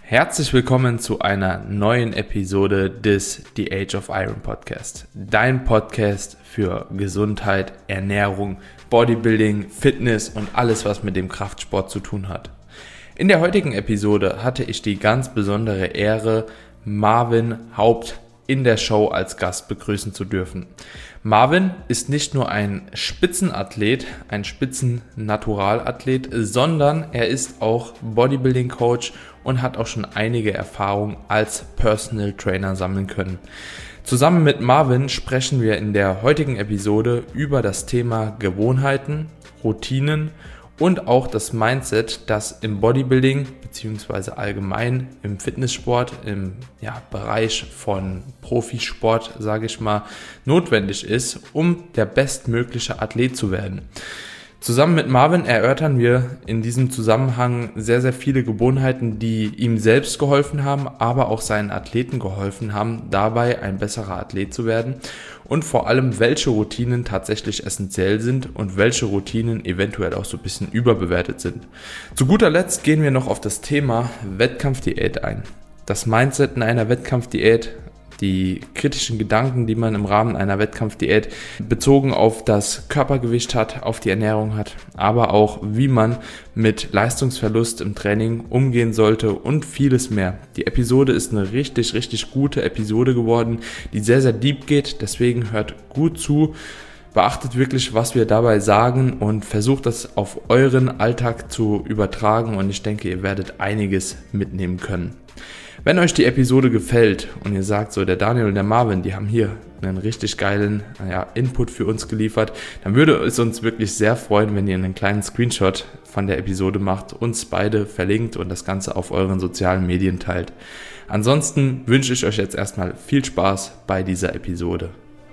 Herzlich willkommen zu einer neuen Episode des The Age of Iron Podcast. Dein Podcast für Gesundheit, Ernährung, Bodybuilding, Fitness und alles, was mit dem Kraftsport zu tun hat. In der heutigen Episode hatte ich die ganz besondere Ehre, Marvin Haupt in der Show als Gast begrüßen zu dürfen. Marvin ist nicht nur ein Spitzenathlet, ein Spitzen-Naturalathlet, sondern er ist auch Bodybuilding-Coach und hat auch schon einige Erfahrungen als Personal Trainer sammeln können. Zusammen mit Marvin sprechen wir in der heutigen Episode über das Thema Gewohnheiten, Routinen und auch das Mindset, das im Bodybuilding bzw. allgemein im Fitnesssport, im Bereich von Profisport, sage ich mal, notwendig ist, um der bestmögliche Athlet zu werden. Zusammen mit Marvin erörtern wir in diesem Zusammenhang sehr, sehr viele Gewohnheiten, die ihm selbst geholfen haben, aber auch seinen Athleten geholfen haben, dabei ein besserer Athlet zu werden und vor allem, welche Routinen tatsächlich essentiell sind und welche Routinen eventuell auch so ein bisschen überbewertet sind. Zu guter Letzt gehen wir noch auf das Thema Wettkampfdiät ein. Das Mindset in einer Wettkampfdiät, die kritischen Gedanken, die man im Rahmen einer Wettkampfdiät bezogen auf das Körpergewicht hat, auf die Ernährung hat, aber auch wie man mit Leistungsverlust im Training umgehen sollte und vieles mehr. Die Episode ist eine richtig, richtig gute Episode geworden, die sehr, sehr deep geht, deswegen hört gut zu. Beachtet wirklich, was wir dabei sagen und versucht das auf euren Alltag zu übertragen und ich denke, ihr werdet einiges mitnehmen können. Wenn euch die Episode gefällt und ihr sagt so, der Daniel und der Marvin, die haben hier einen richtig geilen Input für uns geliefert, dann würde es uns wirklich sehr freuen, wenn ihr einen kleinen Screenshot von der Episode macht, uns beide verlinkt und das Ganze auf euren sozialen Medien teilt. Ansonsten wünsche ich euch jetzt erstmal viel Spaß bei dieser Episode.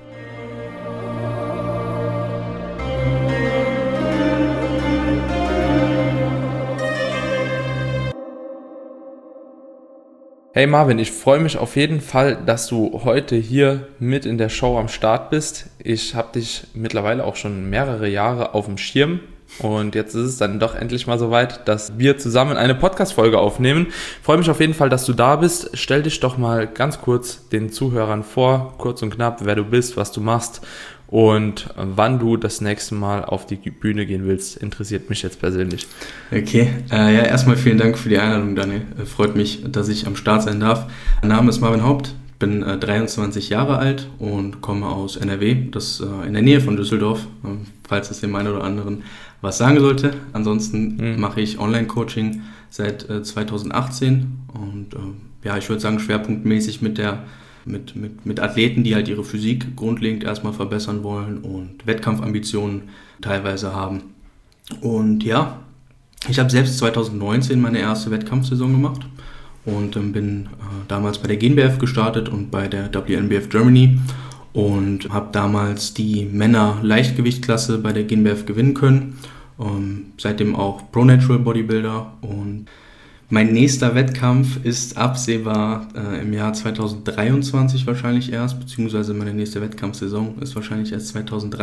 Hey Marvin, ich freue mich auf jeden Fall, dass du heute hier mit in der Show am Start bist. Ich habe dich mittlerweile auch schon mehrere Jahre auf dem Schirm und jetzt ist es dann doch endlich mal soweit, dass wir zusammen eine Podcast-Folge aufnehmen. Ich freue mich auf jeden Fall, dass du da bist. Stell dich doch mal ganz kurz den Zuhörern vor, kurz und knapp, wer du bist, was du machst und wann du das nächste Mal auf die Bühne gehen willst, interessiert mich jetzt persönlich. Okay, erstmal vielen Dank für die Einladung, Daniel. Freut mich, dass ich am Start sein darf. Mein Name ist Marvin Haupt, bin 23 Jahre alt und komme aus NRW, das in der Nähe von Düsseldorf, falls es dem einen oder anderen was sagen sollte. Ansonsten mache ich Online-Coaching seit 2018 und ich würde sagen schwerpunktmäßig mit Athleten, die halt ihre Physik grundlegend erstmal verbessern wollen und Wettkampfambitionen teilweise haben. Und ja, ich habe selbst 2019 meine erste Wettkampfsaison gemacht und bin damals bei der GNBF gestartet und bei der WNBF Germany und habe damals die Männer-Leichtgewichtklasse bei der GNBF gewinnen können. Seitdem auch Pro Natural Bodybuilder und mein nächster Wettkampf ist absehbar im Jahr 2023 wahrscheinlich erst, beziehungsweise meine nächste Wettkampfsaison ist wahrscheinlich erst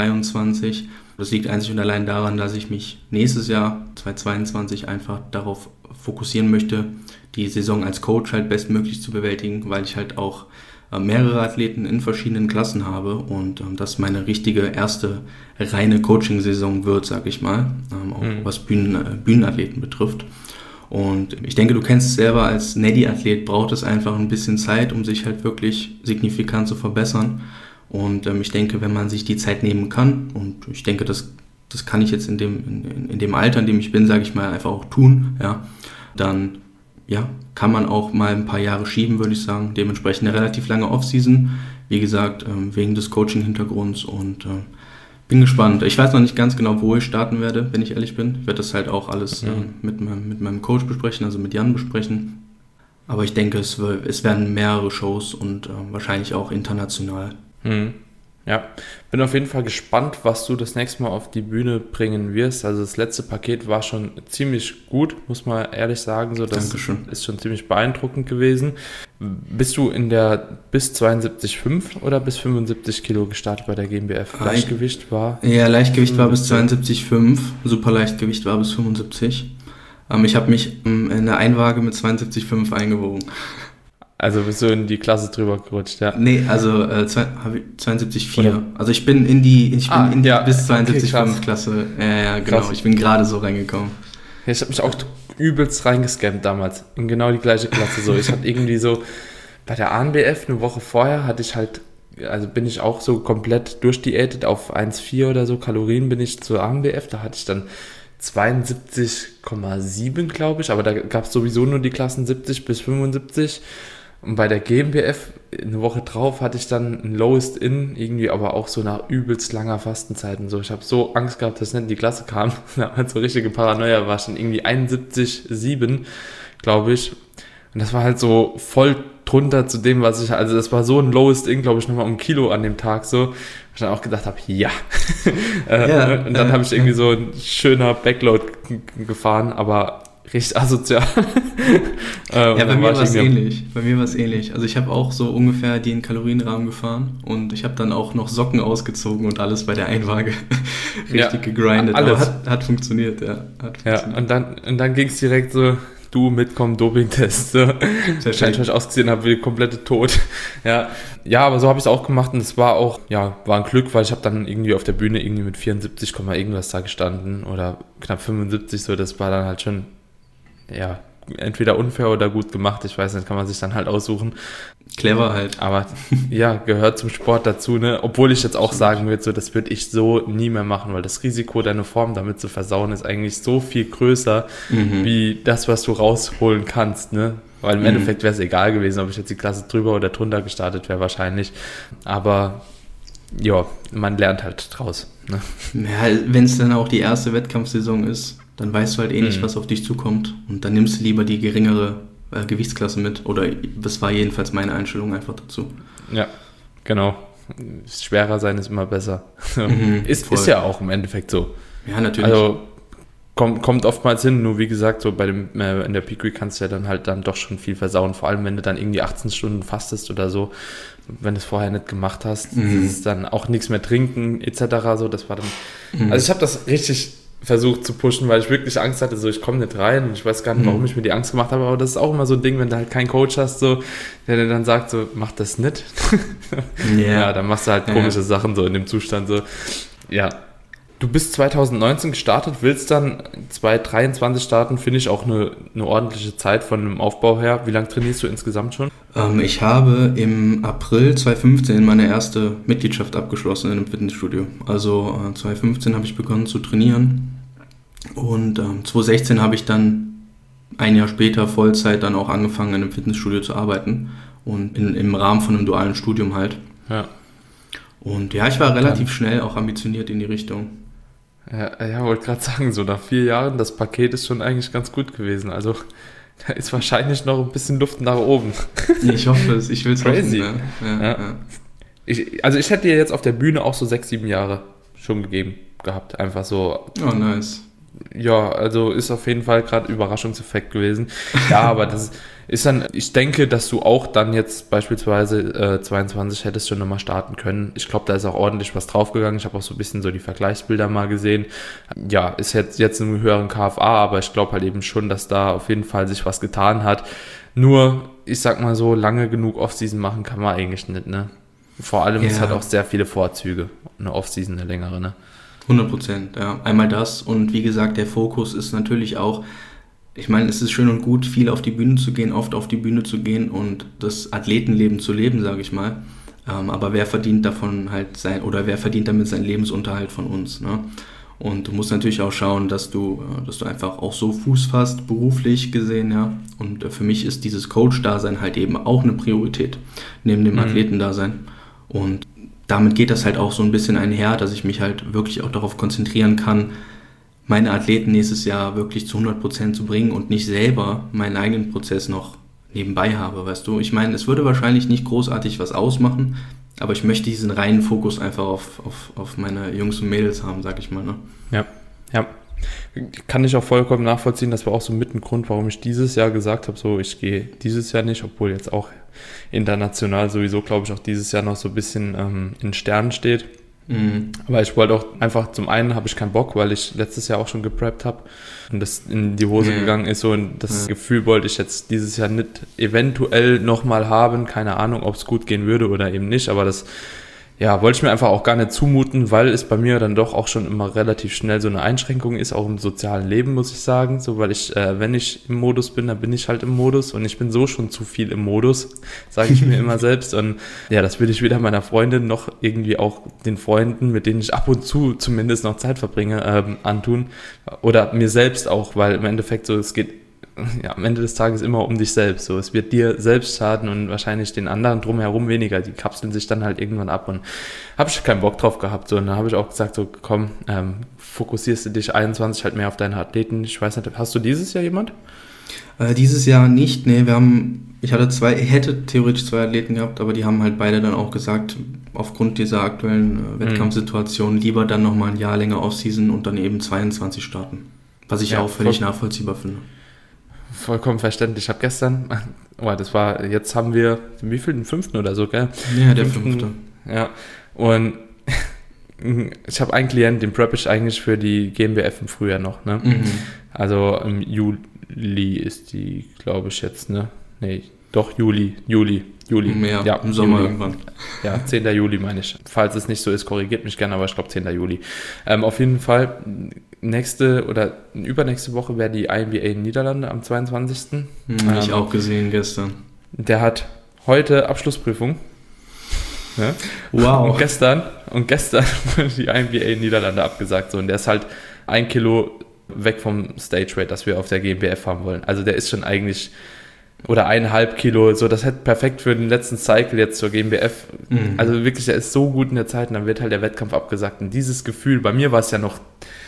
2023. Das liegt einzig und allein daran, dass ich mich nächstes Jahr, 2022, einfach darauf fokussieren möchte, die Saison als Coach halt bestmöglich zu bewältigen, weil ich halt auch mehrere Athleten in verschiedenen Klassen habe und das meine richtige erste reine Coaching-Saison wird, sag ich mal, auch was Bühnenathleten betrifft. Und ich denke, du kennst es selber, als Neddy-Athlet braucht es einfach ein bisschen Zeit, um sich halt wirklich signifikant zu verbessern. Und ich denke, wenn man sich die Zeit nehmen kann, und ich denke, das kann ich jetzt in dem Alter, in dem ich bin, sage ich mal, einfach auch tun, dann kann man auch mal ein paar Jahre schieben, würde ich sagen. Dementsprechend eine relativ lange Off-Season, wie gesagt, wegen des Coaching-Hintergrunds und bin gespannt. Ich weiß noch nicht ganz genau, wo ich starten werde, wenn ich ehrlich bin. Ich werde das halt auch alles mit meinem Coach besprechen, also mit Jan besprechen. Aber ich denke, es werden mehrere Shows und wahrscheinlich auch international. Ja, bin auf jeden Fall gespannt, was du das nächste Mal auf die Bühne bringen wirst. Also das letzte Paket war schon ziemlich gut, muss man ehrlich sagen. So, das Dankeschön. Ist schon ziemlich beeindruckend gewesen. Bist du bis 72,5 oder bis 75 Kilo gestartet bei der GmbF? Leichtgewicht war? Ja, Leichtgewicht war bis 72,5, Superleichtgewicht war bis 75. Ich habe mich in der Einwaage mit 72,5 eingewogen. Also bist du in die Klasse drüber gerutscht, ja? Nee, also 72,4. Also ich bin in die bis 72,5 Klasse. Ja, genau. Krass. Ich bin gerade so reingekommen. Ja, ich habe mich auch übelst reingescannt damals. In genau die gleiche Klasse. So, ich hatte irgendwie so bei der ANBF eine Woche vorher bin ich auch so komplett durchdiätet auf 1,4 oder so Kalorien bin ich zur ANBF. Da hatte ich dann 72,7, glaube ich. Aber da gab es sowieso nur die Klassen 70 bis 75. Und bei der GmbF, eine Woche drauf, hatte ich dann ein Lowest In, irgendwie aber auch so nach übelst langer Fastenzeit und so. Ich habe so Angst gehabt, dass nicht in die Klasse kam. Da hat so richtige Paranoia, war schon irgendwie 71,7, glaube ich. Und das war halt so voll drunter zu dem, was also das war so ein Lowest In, glaube ich, nochmal um 1 Kilo an dem Tag so. Ich dann auch gedacht habe, ja. Und dann habe ich irgendwie so ein schöner Backload gefahren, aber richtig asozial. Bei mir war es ähnlich. Also ich habe auch so ungefähr den Kalorienrahmen gefahren und ich habe dann auch noch Socken ausgezogen und alles bei der Einwaage richtig gegrindet. Alles. Aber hat funktioniert, ja. Und dann ging es direkt so, du mitkommen, Dopingtest. So. Ich euch ausgesehen habe, wie komplette Tot. Ja, aber so habe ich es auch gemacht und es war ein Glück, weil ich habe dann irgendwie auf der Bühne irgendwie mit 74, irgendwas da gestanden oder knapp 75, so, das war dann halt schon entweder unfair oder gut gemacht, ich weiß nicht, kann man sich dann halt aussuchen. Clever halt. Aber ja, gehört zum Sport dazu, ne? Obwohl ich jetzt auch sagen würde, so, das würde ich so nie mehr machen, weil das Risiko, deine Form damit zu versauen, ist eigentlich so viel größer, wie das, was du rausholen kannst, ne? Weil im Endeffekt wäre es egal gewesen, ob ich jetzt die Klasse drüber oder drunter gestartet wäre wahrscheinlich. Aber ja, man lernt halt draus, ne? Ja, wenn es dann auch die erste Wettkampfsaison ist, dann weißt du halt nicht, was auf dich zukommt. Und dann nimmst du lieber die geringere Gewichtsklasse mit. Oder das war jedenfalls meine Einstellung einfach dazu. Ja, genau. Schwerer sein ist immer besser. Ist ja auch im Endeffekt so. Ja, natürlich. Also kommt oftmals hin, nur wie gesagt, so in der Peak Week kannst du ja dann doch schon viel versauen. Vor allem, wenn du dann irgendwie 18 Stunden fastest oder so. Wenn du es vorher nicht gemacht hast, ist dann auch nichts mehr trinken etc. So, das war dann. Also ich habe das richtig versucht zu pushen, weil ich wirklich Angst hatte, so ich komme nicht rein und ich weiß gar nicht, warum ich mir die Angst gemacht habe, aber das ist auch immer so ein Ding, wenn du halt keinen Coach hast, so, der dir dann sagt, so, mach das nicht. Ja, dann machst du halt komische Sachen so in dem Zustand, so, ja. Du bist 2019 gestartet, willst dann 2023 starten, finde ich auch eine ordentliche Zeit von dem Aufbau her. Wie lange trainierst du insgesamt schon? Ich habe im April 2015 meine erste Mitgliedschaft abgeschlossen in einem Fitnessstudio. Also 2015 habe ich begonnen zu trainieren und 2016 habe ich dann ein Jahr später Vollzeit dann auch angefangen in einem Fitnessstudio zu arbeiten und im Rahmen von einem dualen Studium halt. Ja. Und ja, ich war relativ schnell auch ambitioniert in die Richtung. Ja, wollte gerade sagen, so nach 4 Jahren, das Paket ist schon eigentlich ganz gut gewesen. Also da ist wahrscheinlich noch ein bisschen Luft nach oben. Ich hoffe es, ich will es hoffen. Ja. Ja. Ich hätte dir jetzt auf der Bühne auch so 6-7 Jahre schon gegeben gehabt. Einfach so. Oh, nice. Ja, also ist auf jeden Fall gerade Überraschungseffekt gewesen. Ja, aber das ist dann, ich denke, dass du auch dann jetzt beispielsweise 22 hättest schon nochmal starten können. Ich glaube, da ist auch ordentlich was draufgegangen. Ich habe auch so ein bisschen so die Vergleichsbilder mal gesehen. Ja, ist jetzt einen höheren KFA, aber ich glaube halt eben schon, dass da auf jeden Fall sich was getan hat. Nur, ich sag mal so, lange genug Offseason machen kann man eigentlich nicht, ne? Vor allem, es hat auch sehr viele Vorzüge. Eine Offseason, eine längere, ne? 100%, ja. Einmal das und wie gesagt, der Fokus ist natürlich auch, ich meine, es ist schön und gut, viel auf die Bühne zu gehen, oft auf die Bühne zu gehen und das Athletenleben zu leben, sage ich mal. Aber wer verdient wer verdient damit seinen Lebensunterhalt von uns, ne? Und du musst natürlich auch schauen, dass du einfach auch so Fuß fasst, beruflich gesehen, ja. Und für mich ist dieses Coach-Dasein halt eben auch eine Priorität, neben dem Athletendasein. Und damit geht das halt auch so ein bisschen einher, dass ich mich halt wirklich auch darauf konzentrieren kann, meine Athleten nächstes Jahr wirklich zu 100% zu bringen und nicht selber meinen eigenen Prozess noch nebenbei habe, weißt du. Ich meine, es würde wahrscheinlich nicht großartig was ausmachen, aber ich möchte diesen reinen Fokus einfach auf meine Jungs und Mädels haben, sag ich mal, ne? Ja. Kann ich auch vollkommen nachvollziehen, das war auch so mit ein Grund, warum ich dieses Jahr gesagt habe, so ich gehe dieses Jahr nicht, obwohl jetzt auch international sowieso, glaube ich, auch dieses Jahr noch so ein bisschen in Sternen steht. Aber ich wollte auch einfach, zum einen habe ich keinen Bock, weil ich letztes Jahr auch schon gepreppt habe und das in die Hose gegangen ist so, und das Gefühl wollte ich jetzt dieses Jahr nicht eventuell nochmal haben. Keine Ahnung, ob es gut gehen würde oder eben nicht, aber das wollte ich mir einfach auch gar nicht zumuten, weil es bei mir dann doch auch schon immer relativ schnell so eine Einschränkung ist, auch im sozialen Leben, muss ich sagen. So, weil ich, wenn ich im Modus bin, dann bin ich halt im Modus, und ich bin so schon zu viel im Modus, sage ich mir immer selbst. Und ja, das will ich weder meiner Freundin noch irgendwie auch den Freunden, mit denen ich ab und zu zumindest noch Zeit verbringe, antun. Oder mir selbst auch, weil im Endeffekt so, es geht am Ende des Tages immer um dich selbst. So, es wird dir selbst schaden und wahrscheinlich den anderen drumherum weniger. Die kapseln sich dann halt irgendwann ab, und habe ich keinen Bock drauf gehabt. So, und dann habe ich auch gesagt, so komm, fokussierst du dich 21 halt mehr auf deine Athleten. Ich weiß nicht, hast du dieses Jahr jemand? Dieses Jahr nicht, nee, ich hätte theoretisch 2 Athleten gehabt, aber die haben halt beide dann auch gesagt, aufgrund dieser aktuellen Wettkampfsituation lieber dann nochmal ein Jahr länger Offseason und dann eben 22 starten. Was ich auch völlig nachvollziehbar finde. Vollkommen verständlich. Ich habe gestern, jetzt haben wir, wie viel, den 5. oder so, gell? Ja, der 5. Ja, und ich habe einen Klient, den prep ich eigentlich für die GmbF im Frühjahr noch, ne? Also im Juli ist die, glaube ich, jetzt, ne? Nee, doch, Juli. Ja, im Sommer irgendwann. Ja, 10. Juli meine ich. Falls es nicht so ist, korrigiert mich gerne, aber ich glaube 10. Juli. Auf jeden Fall, übernächste Woche wäre die INBA in Niederlande am 22. Habe ich auch gesehen gestern. Der hat heute Abschlussprüfung. Ne? Wow. Und gestern wurde die INBA in Niederlande abgesagt. So, und der ist halt 1 Kilo weg vom Stage Rate, das wir auf der GmbF haben wollen. Also der ist schon eigentlich, oder 1,5 Kilo, so, das hätte perfekt für den letzten Cycle jetzt zur GmbF. Also wirklich, der ist so gut in der Zeit, und dann wird halt der Wettkampf abgesagt. Und dieses Gefühl, bei mir war es ja noch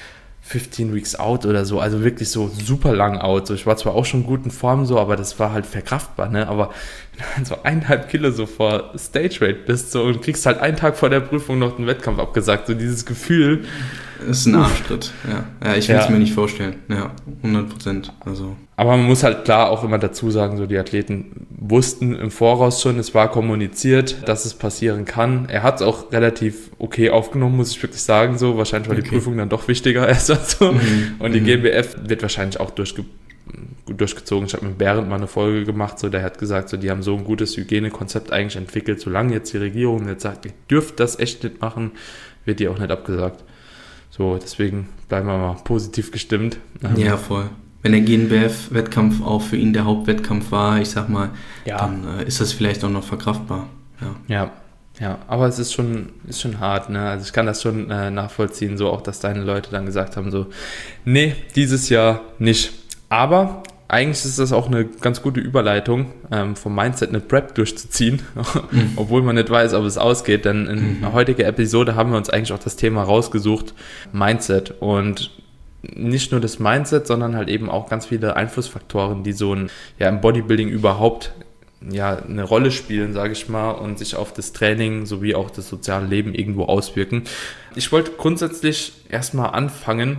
15 Weeks out oder so, also wirklich so super lang out. So, ich war zwar auch schon gut in Form so, aber das war halt verkraftbar, ne? Aber wenn du so 1,5 Kilo so vor Stage Rate bist so, und kriegst halt einen Tag vor der Prüfung noch den Wettkampf abgesagt, so dieses Gefühl. Das ist ein Arschtritt, ja. Ich will es mir nicht vorstellen, ja, 100%. Also. Aber man muss halt klar auch immer dazu sagen, so die Athleten wussten im Voraus schon, es war kommuniziert, dass es passieren kann. Er hat es auch relativ okay aufgenommen, muss ich wirklich sagen, so. Wahrscheinlich war die Prüfung dann doch wichtiger als so. Und die GmbF wird wahrscheinlich auch durchgezogen. Ich habe mit Berend mal eine Folge gemacht, so, der hat gesagt, so, die haben so ein gutes Hygienekonzept eigentlich entwickelt. Solange jetzt die Regierung jetzt sagt, ihr dürft das echt nicht machen, wird die auch nicht abgesagt. So, deswegen bleiben wir mal positiv gestimmt. Ja, voll. Wenn der GmbF-Wettkampf auch für ihn der Hauptwettkampf war, ich sag mal, dann ist das vielleicht auch noch verkraftbar. Ja, aber es ist schon hart, ne? Also ich kann das schon nachvollziehen, so auch, dass deine Leute dann gesagt haben, so, nee, dieses Jahr nicht. Aber eigentlich ist das auch eine ganz gute Überleitung, vom Mindset eine Prep durchzuziehen, obwohl man nicht weiß, ob es ausgeht, denn in der heutigen Episode haben wir uns eigentlich auch das Thema rausgesucht, Mindset, und nicht nur das Mindset, sondern halt eben auch ganz viele Einflussfaktoren, die so im Bodybuilding überhaupt eine Rolle spielen, sage ich mal, und sich auf das Training sowie auch das soziale Leben irgendwo auswirken. Ich wollte grundsätzlich erstmal anfangen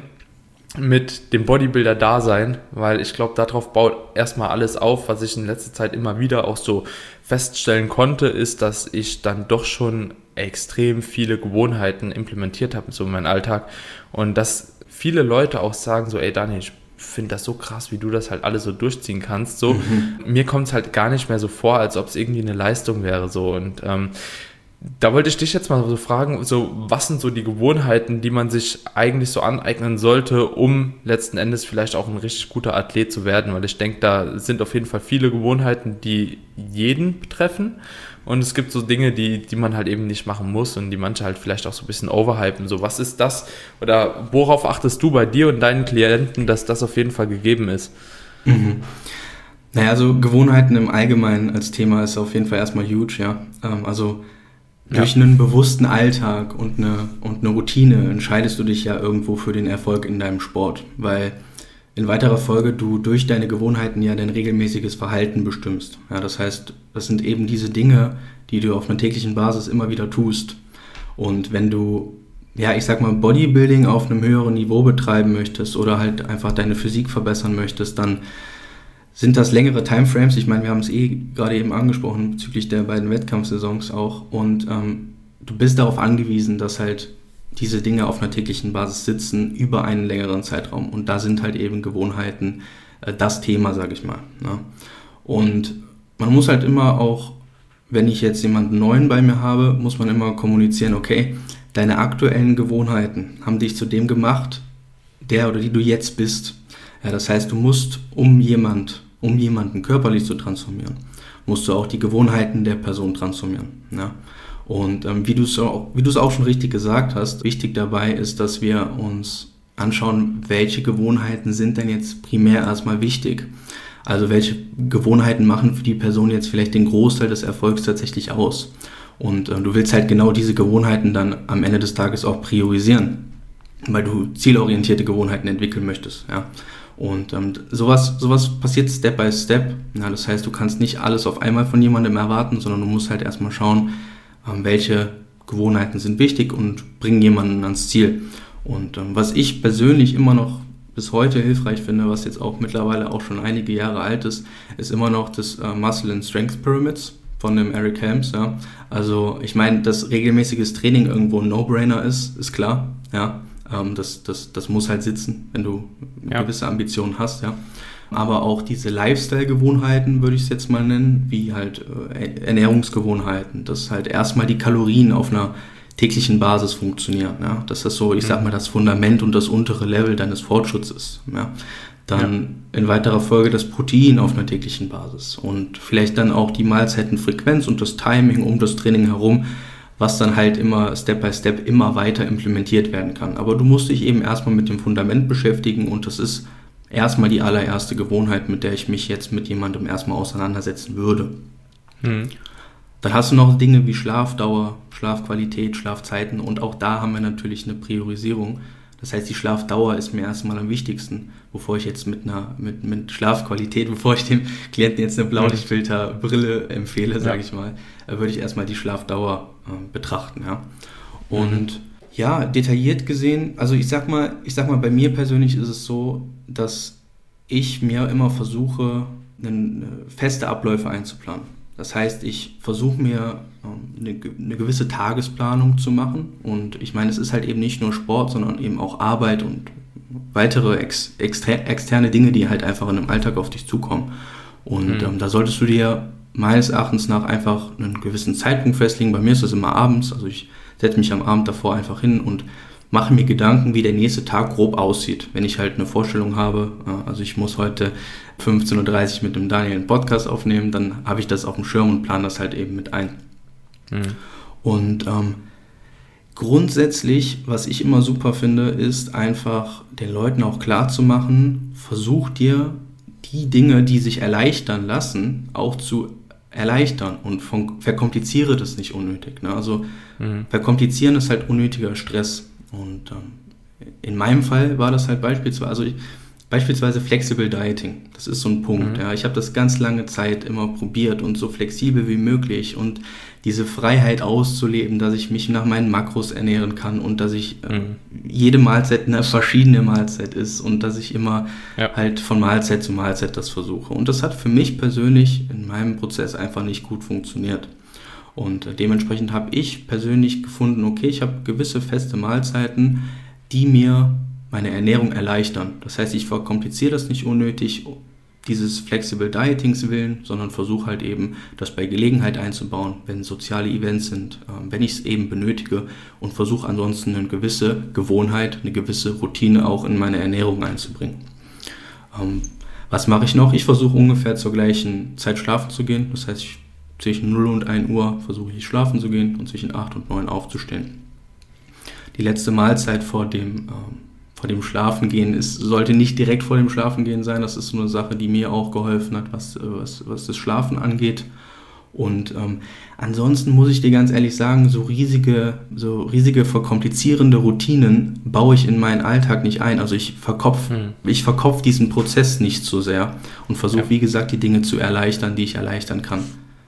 mit dem Bodybuilder-Dasein, weil ich glaube, darauf baut erstmal alles auf, was ich in letzter Zeit immer wieder auch so feststellen konnte, ist, dass ich dann doch schon extrem viele Gewohnheiten implementiert habe so in meinen Alltag, und dass viele Leute auch sagen so, ey Daniel, ich finde das so krass, wie du das halt alles so durchziehen kannst, so. Mir kommt es halt gar nicht mehr so vor, als ob es irgendwie eine Leistung wäre, so. Und da wollte ich dich jetzt mal so fragen, so, was sind so die Gewohnheiten, die man sich eigentlich so aneignen sollte, um letzten Endes vielleicht auch ein richtig guter Athlet zu werden, weil ich denke, da sind auf jeden Fall viele Gewohnheiten, die jeden betreffen, und es gibt so Dinge, die man halt eben nicht machen muss und die manche halt vielleicht auch so ein bisschen overhypen, so, was ist das, oder worauf achtest du bei dir und deinen Klienten, dass das auf jeden Fall gegeben ist? Naja, also Gewohnheiten im Allgemeinen als Thema ist auf jeden Fall erstmal huge, ja, also durch einen bewussten Alltag und eine Routine entscheidest du dich ja irgendwo für den Erfolg in deinem Sport, weil in weiterer Folge du durch deine Gewohnheiten ja dein regelmäßiges Verhalten bestimmst. Ja, das heißt, das sind eben diese Dinge, die du auf einer täglichen Basis immer wieder tust. Und wenn du, ich sag mal, Bodybuilding auf einem höheren Niveau betreiben möchtest oder halt einfach deine Physik verbessern möchtest, dann sind das längere Timeframes. Ich meine, wir haben es gerade eben angesprochen bezüglich der beiden Wettkampfsaisons auch. Und du bist darauf angewiesen, dass halt diese Dinge auf einer täglichen Basis sitzen über einen längeren Zeitraum. Und da sind halt eben Gewohnheiten das Thema, sage ich mal. Ne? Und man muss halt immer auch, wenn ich jetzt jemanden Neuen bei mir habe, muss man immer kommunizieren, okay, deine aktuellen Gewohnheiten haben dich zu dem gemacht, der oder die du jetzt bist. Ja, das heißt, du musst, um jemanden körperlich zu transformieren, musst du auch die Gewohnheiten der Person transformieren. Ja? Und wie du es auch schon richtig gesagt hast, wichtig dabei ist, dass wir uns anschauen, welche Gewohnheiten sind denn jetzt primär erstmal wichtig. Also welche Gewohnheiten machen für die Person jetzt vielleicht den Großteil des Erfolgs tatsächlich aus. Und du willst halt genau diese Gewohnheiten dann am Ende des Tages auch priorisieren, weil du zielorientierte Gewohnheiten entwickeln möchtest. Ja. Und sowas passiert Step by Step. Ja, das heißt, du kannst nicht alles auf einmal von jemandem erwarten, sondern du musst halt erstmal schauen, welche Gewohnheiten sind wichtig und bringen jemanden ans Ziel. Und was ich persönlich immer noch bis heute hilfreich finde, was jetzt auch mittlerweile auch schon einige Jahre alt ist immer noch das Muscle and Strength Pyramids von dem Eric Helms. Ja. Also ich meine, dass regelmäßiges Training irgendwo ein No-Brainer ist klar. Ja. Das muss halt sitzen, wenn du gewisse Ambitionen hast. Ja. Aber auch diese Lifestyle-Gewohnheiten, würde ich es jetzt mal nennen, wie halt Ernährungsgewohnheiten, dass halt erstmal die Kalorien auf einer täglichen Basis funktionieren. Ja? Dass das so, ich sag mal, das Fundament und das untere Level deines Fortschritts ist. Ja? Dann in weiterer Folge das Protein auf einer täglichen Basis und vielleicht dann auch die Mahlzeitenfrequenz und das Timing um das Training herum, was dann halt immer Step by Step immer weiter implementiert werden kann. Aber du musst dich eben erstmal mit dem Fundament beschäftigen und das ist erstmal die allererste Gewohnheit, mit der ich mich jetzt mit jemandem erstmal auseinandersetzen würde. Dann hast du noch Dinge wie Schlafdauer, Schlafqualität, Schlafzeiten und auch da haben wir natürlich eine Priorisierung. Das heißt, die Schlafdauer ist mir erstmal am wichtigsten, bevor ich jetzt mit Schlafqualität, bevor ich dem Klienten jetzt eine Blaulichtfilterbrille empfehle, sage ich mal, würde ich erstmal die Schlafdauer betrachten. Ja? Und ja, detailliert gesehen, also ich sag mal, bei mir persönlich ist es so, dass ich mir immer versuche, feste Abläufe einzuplanen. Das heißt, ich versuche mir eine gewisse Tagesplanung zu machen und ich meine, es ist halt eben nicht nur Sport, sondern eben auch Arbeit und weitere externe Dinge, die halt einfach in einem Alltag auf dich zukommen. Und da solltest du dir meines Erachtens nach einfach einen gewissen Zeitpunkt festlegen. Bei mir ist das immer abends, also ich setze mich am Abend davor einfach hin und mache mir Gedanken, wie der nächste Tag grob aussieht. Wenn ich halt eine Vorstellung habe, also ich muss heute 15.30 Uhr mit dem Daniel einen Podcast aufnehmen, dann habe ich das auf dem Schirm und plane das halt eben mit ein. Und grundsätzlich, was ich immer super finde, ist einfach den Leuten auch klar zu machen, versuch dir die Dinge, die sich erleichtern lassen, auch zu erleichtern und verkompliziere das nicht unnötig. Ne? Also verkomplizieren ist halt unnötiger Stress. Und in meinem Fall war das halt beispielsweise Flexible Dieting. Das ist so ein Punkt. Ja. Ich habe das ganz lange Zeit immer probiert und so flexibel wie möglich und diese Freiheit auszuleben, dass ich mich nach meinen Makros ernähren kann und dass ich jede Mahlzeit eine verschiedene Mahlzeit ist und dass ich immer halt von Mahlzeit zu Mahlzeit das versuche. Und das hat für mich persönlich in meinem Prozess einfach nicht gut funktioniert. Und dementsprechend habe ich persönlich gefunden, okay, ich habe gewisse feste Mahlzeiten, die mir meine Ernährung erleichtern. Das heißt, ich verkompliziere das nicht unnötig, dieses Flexible Dietings willen, sondern versuche halt eben, das bei Gelegenheit einzubauen, wenn soziale Events sind, wenn ich es eben benötige und versuche ansonsten eine gewisse Gewohnheit, eine gewisse Routine auch in meine Ernährung einzubringen. Was mache ich noch? Ich versuche ungefähr zur gleichen Zeit schlafen zu gehen. Das heißt, zwischen 0 und 1 Uhr versuche ich schlafen zu gehen und zwischen 8 und 9 aufzustehen. Die letzte Mahlzeit vor dem Schlafengehen sollte nicht direkt vor dem Schlafengehen sein. Das ist so eine Sache, die mir auch geholfen hat, was das Schlafen angeht. Und ansonsten muss ich dir ganz ehrlich sagen, so riesige verkomplizierende Routinen baue ich in meinen Alltag nicht ein. Also ich verkopf diesen Prozess nicht so sehr und versuche, wie gesagt, die Dinge zu erleichtern, die ich erleichtern kann.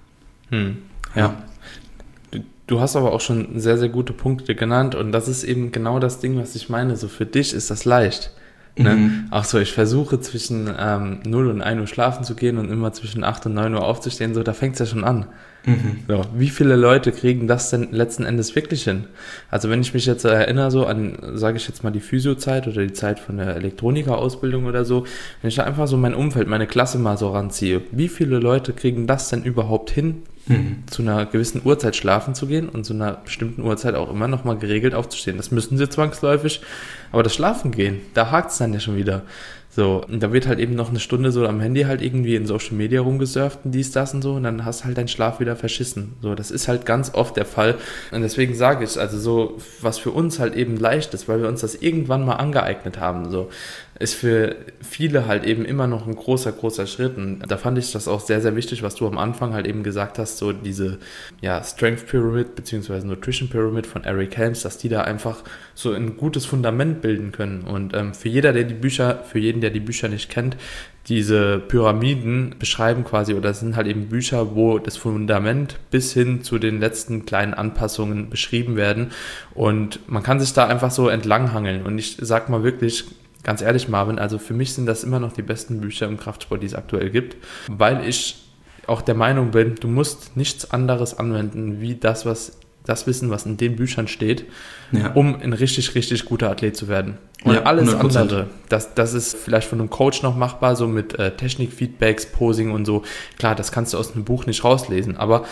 Ja. Du hast aber auch schon sehr, sehr gute Punkte genannt und das ist eben genau das Ding, was ich meine. So für dich ist das leicht. Ne? Auch so, ich versuche zwischen 0 und 1 Uhr schlafen zu gehen und immer zwischen 8 und 9 Uhr aufzustehen, so, da fängt es ja schon an. So, wie viele Leute kriegen das denn letzten Endes wirklich hin? Also wenn ich mich jetzt erinnere, so an, sage ich jetzt mal, die Physiozeit oder die Zeit von der Elektronikerausbildung oder so, wenn ich da einfach so mein Umfeld, meine Klasse mal so ranziehe, wie viele Leute kriegen das denn überhaupt hin, zu einer gewissen Uhrzeit schlafen zu gehen und zu einer bestimmten Uhrzeit auch immer nochmal geregelt aufzustehen? Das müssen sie zwangsläufig, aber das Schlafen gehen, da hakt es dann ja schon wieder. So, und da wird halt eben noch eine Stunde so am Handy halt irgendwie in Social Media rumgesurft und dies, das und so, und dann hast du halt deinen Schlaf wieder verschissen. So, das ist halt ganz oft der Fall. Und deswegen sage ich, also so, was für uns halt eben leicht ist, weil wir uns das irgendwann mal angeeignet haben, so, ist für viele halt eben immer noch ein großer, großer Schritt. Und da fand ich das auch sehr, sehr wichtig, was du am Anfang halt eben gesagt hast, so diese, ja, Strength Pyramid bzw. Nutrition Pyramid von Eric Helms, dass die da einfach so ein gutes Fundament bilden können. Und für jeden, der die Bücher nicht kennt, diese Pyramiden beschreiben quasi, oder es sind halt eben Bücher, wo das Fundament bis hin zu den letzten kleinen Anpassungen beschrieben werden. Und man kann sich da einfach so entlanghangeln. Und ich sag mal wirklich, ganz ehrlich, Marvin, also für mich sind das immer noch die besten Bücher im Kraftsport, die es aktuell gibt, weil ich auch der Meinung bin, du musst nichts anderes anwenden, wie das Wissen, was in den Büchern steht, um ein richtig, richtig guter Athlet zu werden. Und alles 100%. Andere, das ist vielleicht von einem Coach noch machbar, so mit Technikfeedbacks, Posing und so. Klar, das kannst du aus einem Buch nicht rauslesen, aber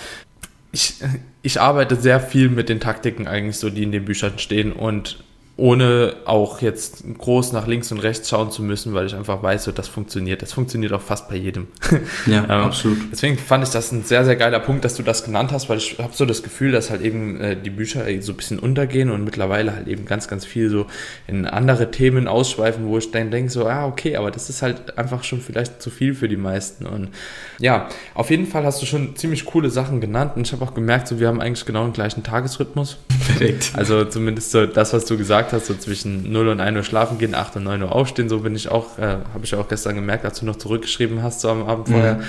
ich arbeite sehr viel mit den Taktiken eigentlich so, die in den Büchern stehen, und ohne auch jetzt groß nach links und rechts schauen zu müssen, weil ich einfach weiß, so, das funktioniert. Das funktioniert auch fast bei jedem. Ja, absolut. Deswegen fand ich das ein sehr, sehr geiler Punkt, dass du das genannt hast, weil ich habe so das Gefühl, dass halt eben die Bücher so ein bisschen untergehen und mittlerweile halt eben ganz, ganz viel so in andere Themen ausschweifen, wo ich dann denke so, okay, aber das ist halt einfach schon vielleicht zu viel für die meisten. Und ja, auf jeden Fall hast du schon ziemlich coole Sachen genannt, und ich habe auch gemerkt, so, wir haben eigentlich genau den gleichen Tagesrhythmus. Perfekt. Also zumindest so das, was du gesagt hast, so zwischen 0 und 1 Uhr schlafen gehen, 8 und 9 Uhr aufstehen, so bin ich auch, habe ich auch gestern gemerkt, als du noch zurückgeschrieben hast, so am Abend vorher,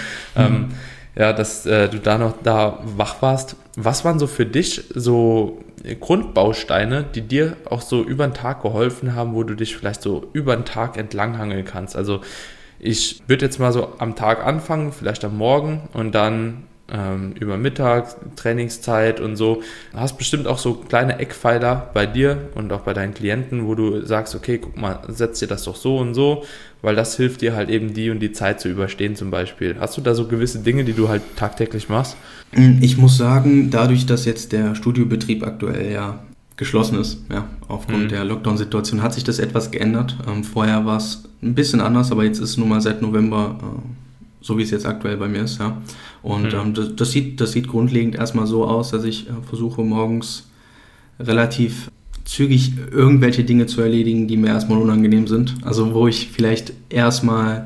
dass du da wach warst. Was waren so für dich so Grundbausteine, die dir auch so über den Tag geholfen haben, wo du dich vielleicht so über den Tag entlanghangeln kannst? Also ich würde jetzt mal so am Tag anfangen, vielleicht am Morgen, und dann über Mittag, Trainingszeit und so. Du hast bestimmt auch so kleine Eckpfeiler bei dir und auch bei deinen Klienten, wo du sagst, okay, guck mal, setz dir das doch so und so, weil das hilft dir halt eben die und die Zeit zu überstehen zum Beispiel. Hast du da so gewisse Dinge, die du halt tagtäglich machst? Ich muss sagen, dadurch, dass jetzt der Studiobetrieb aktuell ja geschlossen ist, aufgrund der Lockdown-Situation, hat sich das etwas geändert. Vorher war es ein bisschen anders, aber jetzt ist es nun mal seit November so, wie es jetzt aktuell bei mir ist, ja. Und das sieht grundlegend erstmal so aus, dass ich versuche, morgens relativ zügig irgendwelche Dinge zu erledigen, die mir erstmal unangenehm sind. Also wo ich vielleicht erstmal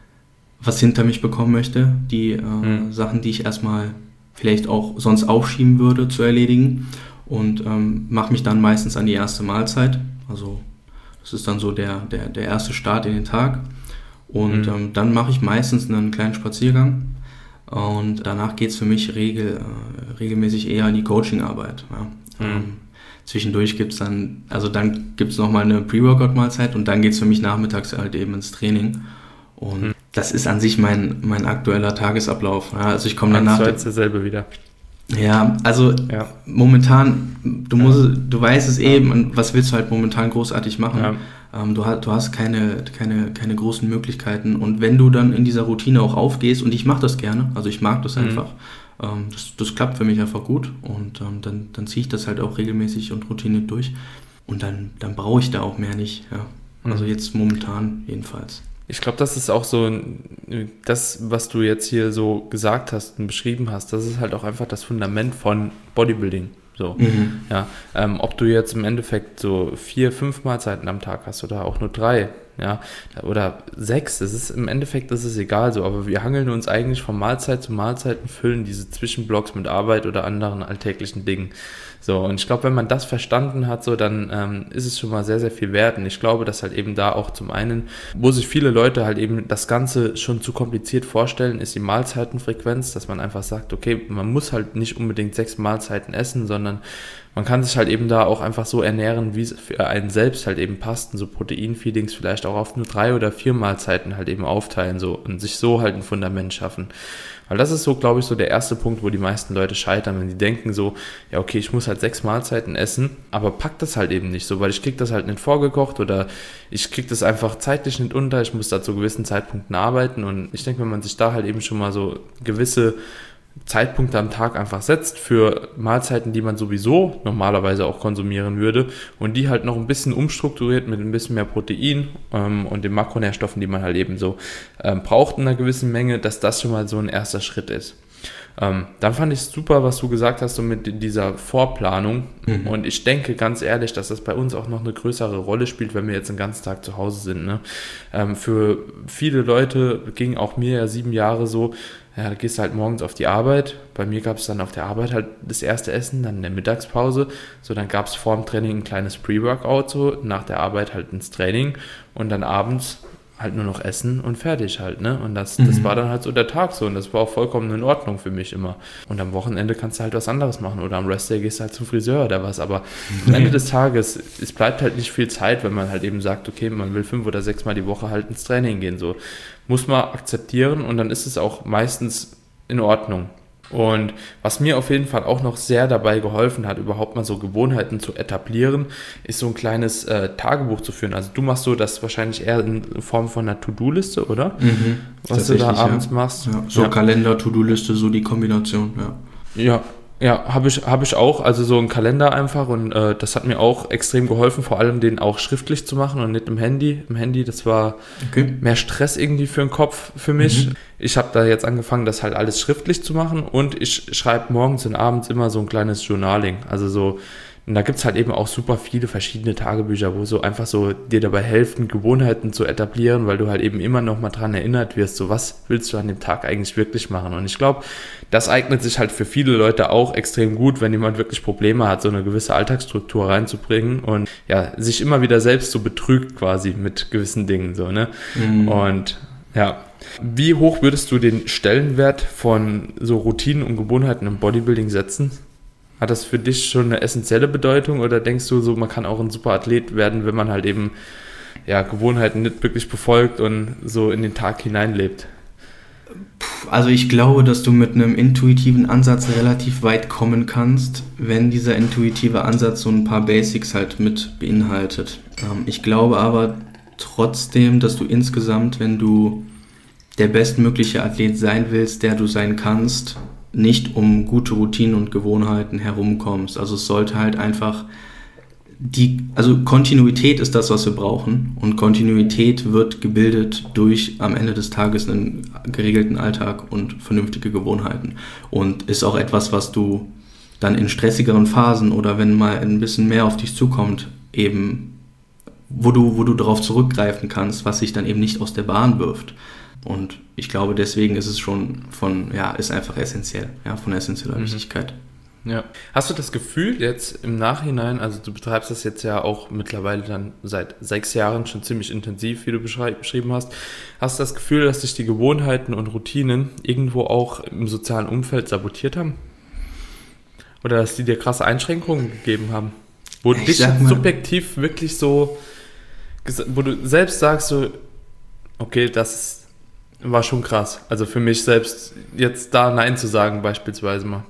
was hinter mich bekommen möchte, die Sachen, die ich erstmal vielleicht auch sonst aufschieben würde, zu erledigen, und mache mich dann meistens an die erste Mahlzeit. Also das ist dann so der erste Start in den Tag. Und dann mache ich meistens einen kleinen Spaziergang, und danach geht es für mich regelmäßig eher in die Coaching-Arbeit. Ja. Zwischendurch gibt es dann nochmal eine Pre-Workout-Mahlzeit, und dann geht es für mich nachmittags halt eben ins Training. Und das ist an sich mein aktueller Tagesablauf. Ja. Also ich komme danach... jetzt dasselbe wieder. Ja, also momentan, du weißt es eben, was willst du halt momentan großartig machen? Ja. Du hast keine großen Möglichkeiten, und wenn du dann in dieser Routine auch aufgehst, und ich mache das gerne, also ich mag das einfach, das klappt für mich einfach gut, und dann ziehe ich das halt auch regelmäßig und routiniert durch, und dann brauche ich da auch mehr nicht, ja. Also jetzt momentan jedenfalls. Ich glaube, das ist auch so, das, was du jetzt hier so gesagt hast und beschrieben hast, das ist halt auch einfach das Fundament von Bodybuilding. So, ja, ob du jetzt im Endeffekt so 4-5 Mahlzeiten am Tag hast oder auch nur 3, ja, oder 6, im Endeffekt ist es egal so, aber wir hangeln uns eigentlich von Mahlzeit zu Mahlzeit und füllen diese Zwischenblocks mit Arbeit oder anderen alltäglichen Dingen. So, und ich glaube, wenn man das verstanden hat, so, dann ist es schon mal sehr, sehr viel wert. Und ich glaube, dass halt eben da auch zum einen, wo sich viele Leute halt eben das Ganze schon zu kompliziert vorstellen, ist die Mahlzeitenfrequenz, dass man einfach sagt, okay, man muss halt nicht unbedingt 6 Mahlzeiten essen, sondern man kann sich halt eben da auch einfach so ernähren, wie es für einen selbst halt eben passt, und so Proteinfeedings vielleicht auch auf nur 3 oder 4 Mahlzeiten halt eben aufteilen so und sich so halt ein Fundament schaffen. Weil das ist so, glaube ich, so der erste Punkt, wo die meisten Leute scheitern, wenn die denken so, ja okay, ich muss halt 6 Mahlzeiten essen, aber pack das halt eben nicht so, weil ich krieg das halt nicht vorgekocht oder ich krieg das einfach zeitlich nicht unter, ich muss da zu gewissen Zeitpunkten arbeiten, und ich denke, wenn man sich da halt eben schon mal so gewisse Zeitpunkte am Tag einfach setzt für Mahlzeiten, die man sowieso normalerweise auch konsumieren würde, und die halt noch ein bisschen umstrukturiert mit ein bisschen mehr Protein und den Makronährstoffen, die man halt eben so braucht in einer gewissen Menge, dass das schon mal so ein erster Schritt ist. Dann fand ich es super, was du gesagt hast, so mit dieser Vorplanung. Und ich denke ganz ehrlich, dass das bei uns auch noch eine größere Rolle spielt, wenn wir jetzt den ganzen Tag zu Hause sind. Ne? Für viele Leute ging auch mir ja 7 Jahre so, ja, da gehst du halt morgens auf die Arbeit. Bei mir gab es dann auf der Arbeit halt das erste Essen, dann in der Mittagspause. So, dann gab es vor dem Training ein kleines Pre-Workout, so nach der Arbeit halt ins Training und dann abends halt nur noch essen und fertig halt, ne? Und das war dann halt so der Tag so, und das war auch vollkommen in Ordnung für mich immer. Und am Wochenende kannst du halt was anderes machen oder am Restday gehst du halt zum Friseur oder was, aber am Ende des Tages, es bleibt halt nicht viel Zeit, wenn man halt eben sagt, okay, man will 5 oder 6 Mal die Woche halt ins Training gehen, so. Muss man akzeptieren, und dann ist es auch meistens in Ordnung. Und was mir auf jeden Fall auch noch sehr dabei geholfen hat, überhaupt mal so Gewohnheiten zu etablieren, ist so ein kleines Tagebuch zu führen. Also du machst so das wahrscheinlich eher in Form von einer To-Do-Liste, oder? Was du da abends machst. Ja. So Kalender, To-Do-Liste, so die Kombination, ja. Ja, habe ich auch, also so einen Kalender einfach, und das hat mir auch extrem geholfen, vor allem den auch schriftlich zu machen und nicht im Handy. Im Handy, das war mehr Stress irgendwie für den Kopf für mich. Ich habe da jetzt angefangen, das halt alles schriftlich zu machen, und ich schreibe morgens und abends immer so ein kleines Journaling, also so. Und da gibt es halt eben auch super viele verschiedene Tagebücher, wo so einfach so dir dabei helfen, Gewohnheiten zu etablieren, weil du halt eben immer noch mal dran erinnert wirst, so was willst du an dem Tag eigentlich wirklich machen. Und ich glaube, das eignet sich halt für viele Leute auch extrem gut, wenn jemand wirklich Probleme hat, so eine gewisse Alltagsstruktur reinzubringen und ja, sich immer wieder selbst so betrügt quasi mit gewissen Dingen, so, ne? Und ja, wie hoch würdest du den Stellenwert von so Routinen und Gewohnheiten im Bodybuilding setzen? Hat das für dich schon eine essentielle Bedeutung, oder denkst du so, man kann auch ein super Athlet werden, wenn man halt eben ja, Gewohnheiten nicht wirklich befolgt und so in den Tag hineinlebt? Also ich glaube, dass du mit einem intuitiven Ansatz relativ weit kommen kannst, wenn dieser intuitive Ansatz so ein paar Basics halt mit beinhaltet. Ich glaube aber trotzdem, dass du insgesamt, wenn du der bestmögliche Athlet sein willst, der du sein kannst, nicht um gute Routinen und Gewohnheiten herumkommst. Also es sollte halt einfach also Kontinuität ist das, was wir brauchen, und Kontinuität wird gebildet durch am Ende des Tages einen geregelten Alltag und vernünftige Gewohnheiten, und ist auch etwas, was du dann in stressigeren Phasen oder wenn mal ein bisschen mehr auf dich zukommt, eben wo du darauf zurückgreifen kannst, was sich dann eben nicht aus der Bahn wirft. Und ich glaube, deswegen ist es schon ist einfach essentiell, ja, von essentieller Wichtigkeit. Ja. Hast du das Gefühl jetzt im Nachhinein, also du betreibst das jetzt ja auch mittlerweile dann seit 6 Jahren schon ziemlich intensiv, wie du beschrieben hast, hast du das Gefühl, dass sich die Gewohnheiten und Routinen irgendwo auch im sozialen Umfeld sabotiert haben? Oder dass die dir krasse Einschränkungen gegeben haben? Wo dich subjektiv wirklich so, wo du selbst sagst so, okay, das war schon krass. Also für mich selbst jetzt da Nein zu sagen beispielsweise mal.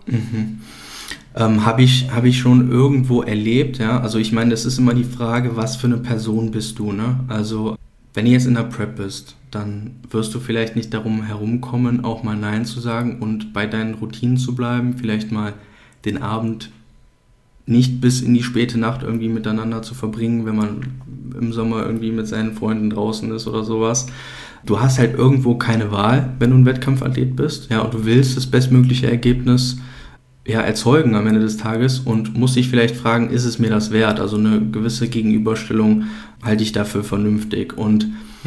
Habe ich schon irgendwo erlebt, ja. Also ich meine, das ist immer die Frage, was für eine Person bist du, ne? Also wenn du jetzt in der Prep bist, dann wirst du vielleicht nicht darum herumkommen, auch mal Nein zu sagen und bei deinen Routinen zu bleiben, vielleicht mal den Abend nicht bis in die späte Nacht irgendwie miteinander zu verbringen, wenn man im Sommer irgendwie mit seinen Freunden draußen ist oder sowas. Du hast halt irgendwo keine Wahl, wenn du ein Wettkampfathlet bist, ja, und du willst das bestmögliche Ergebnis erzeugen am Ende des Tages und musst dich vielleicht fragen, ist es mir das wert? Also eine gewisse Gegenüberstellung halte ich dafür vernünftig. Und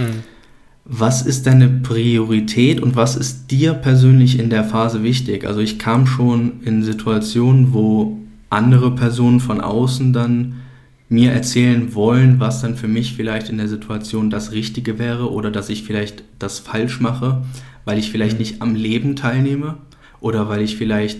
was ist deine Priorität und was ist dir persönlich in der Phase wichtig? Also ich kam schon in Situationen, wo andere Personen von außen dann mir erzählen wollen, was dann für mich vielleicht in der Situation das Richtige wäre oder dass ich vielleicht das falsch mache, weil ich vielleicht nicht am Leben teilnehme oder weil ich vielleicht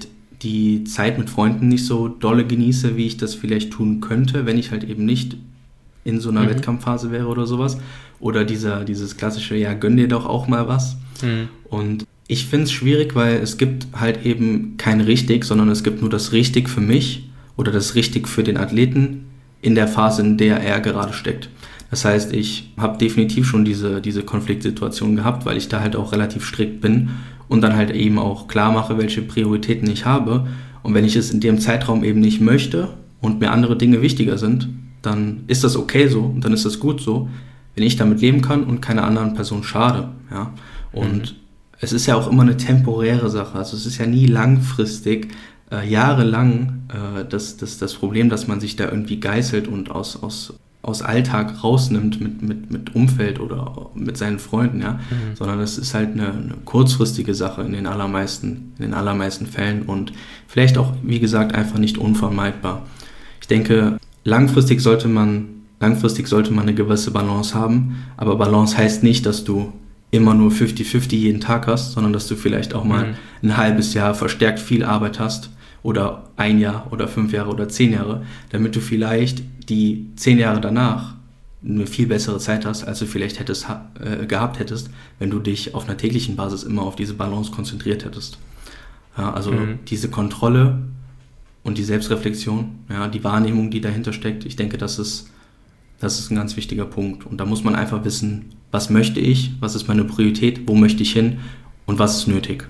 die Zeit mit Freunden nicht so dolle genieße, wie ich das vielleicht tun könnte, wenn ich halt eben nicht in so einer Wettkampfphase wäre oder sowas. Oder dieses klassische, ja, gönn dir doch auch mal was. Und ich finde es schwierig, weil es gibt halt eben kein richtig, sondern es gibt nur das richtig für mich oder das richtig für den Athleten in der Phase, in der er gerade steckt. Das heißt, ich habe definitiv schon diese Konfliktsituation gehabt, weil ich da halt auch relativ strikt bin und dann halt eben auch klar mache, welche Prioritäten ich habe. Und wenn ich es in dem Zeitraum eben nicht möchte und mir andere Dinge wichtiger sind, dann ist das okay so und dann ist das gut so, wenn ich damit leben kann und keiner anderen Person schade. Ja? Und es ist ja auch immer eine temporäre Sache, also es ist ja nie langfristig, jahrelang das Problem, dass man sich da irgendwie geißelt und aus Alltag rausnimmt mit Umfeld oder mit seinen Freunden, ja, sondern es ist halt eine kurzfristige Sache in den allermeisten Fällen und vielleicht auch, wie gesagt, einfach nicht unvermeidbar. Ich denke, langfristig sollte man eine gewisse Balance haben, aber Balance heißt nicht, dass du immer nur 50-50 jeden Tag hast, sondern dass du vielleicht auch mal ein halbes Jahr verstärkt viel Arbeit hast oder 1 Jahr oder 5 Jahre oder 10 Jahre, damit du vielleicht die 10 Jahre danach eine viel bessere Zeit hast, als du vielleicht gehabt hättest, wenn du dich auf einer täglichen Basis immer auf diese Balance konzentriert hättest. Ja, also diese Kontrolle und die Selbstreflexion, ja, die Wahrnehmung, die dahinter steckt, ich denke, das ist ein ganz wichtiger Punkt. Und da muss man einfach wissen, was möchte ich, was ist meine Priorität, wo möchte ich hin und was ist nötig.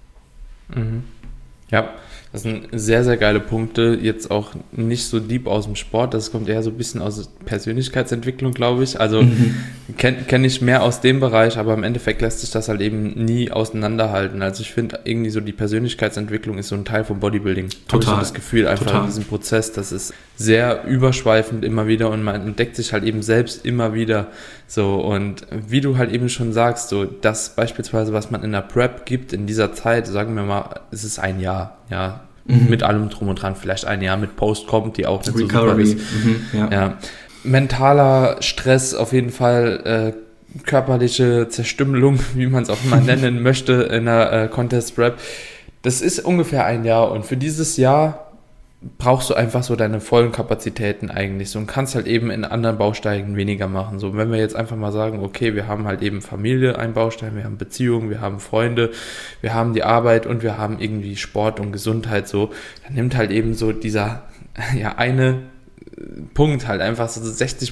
Ja, das sind sehr, sehr geile Punkte, jetzt auch nicht so deep aus dem Sport, das kommt eher so ein bisschen aus Persönlichkeitsentwicklung, glaube ich, also kenn ich mehr aus dem Bereich, aber im Endeffekt lässt sich das halt eben nie auseinanderhalten, also ich finde irgendwie so die Persönlichkeitsentwicklung ist so ein Teil vom Bodybuilding, habe ich so das Gefühl, einfach in diesem Prozess, das ist sehr überschweifend immer wieder und man entdeckt sich halt eben selbst immer wieder so und wie du halt eben schon sagst, so das beispielsweise, was man in der Prep gibt, in dieser Zeit, sagen wir mal, es ist 1 Jahr, ja, mit allem drum und dran, vielleicht 1 Jahr mit Post kommt, die auch nicht Recovery. So super ist. Ja. Mentaler Stress auf jeden Fall, körperliche Zerstümmelung, wie man es auch immer nennen möchte in der Contest Prep, das ist ungefähr 1 Jahr und für dieses Jahr brauchst du einfach so deine vollen Kapazitäten eigentlich so und kannst halt eben in anderen Bausteinen weniger machen. So, wenn wir jetzt einfach mal sagen, okay, wir haben halt eben Familie, ein Baustein, wir haben Beziehungen, wir haben Freunde, wir haben die Arbeit und wir haben irgendwie Sport und Gesundheit so, dann nimmt halt eben so dieser, ja, eine Punkt halt einfach so 60%,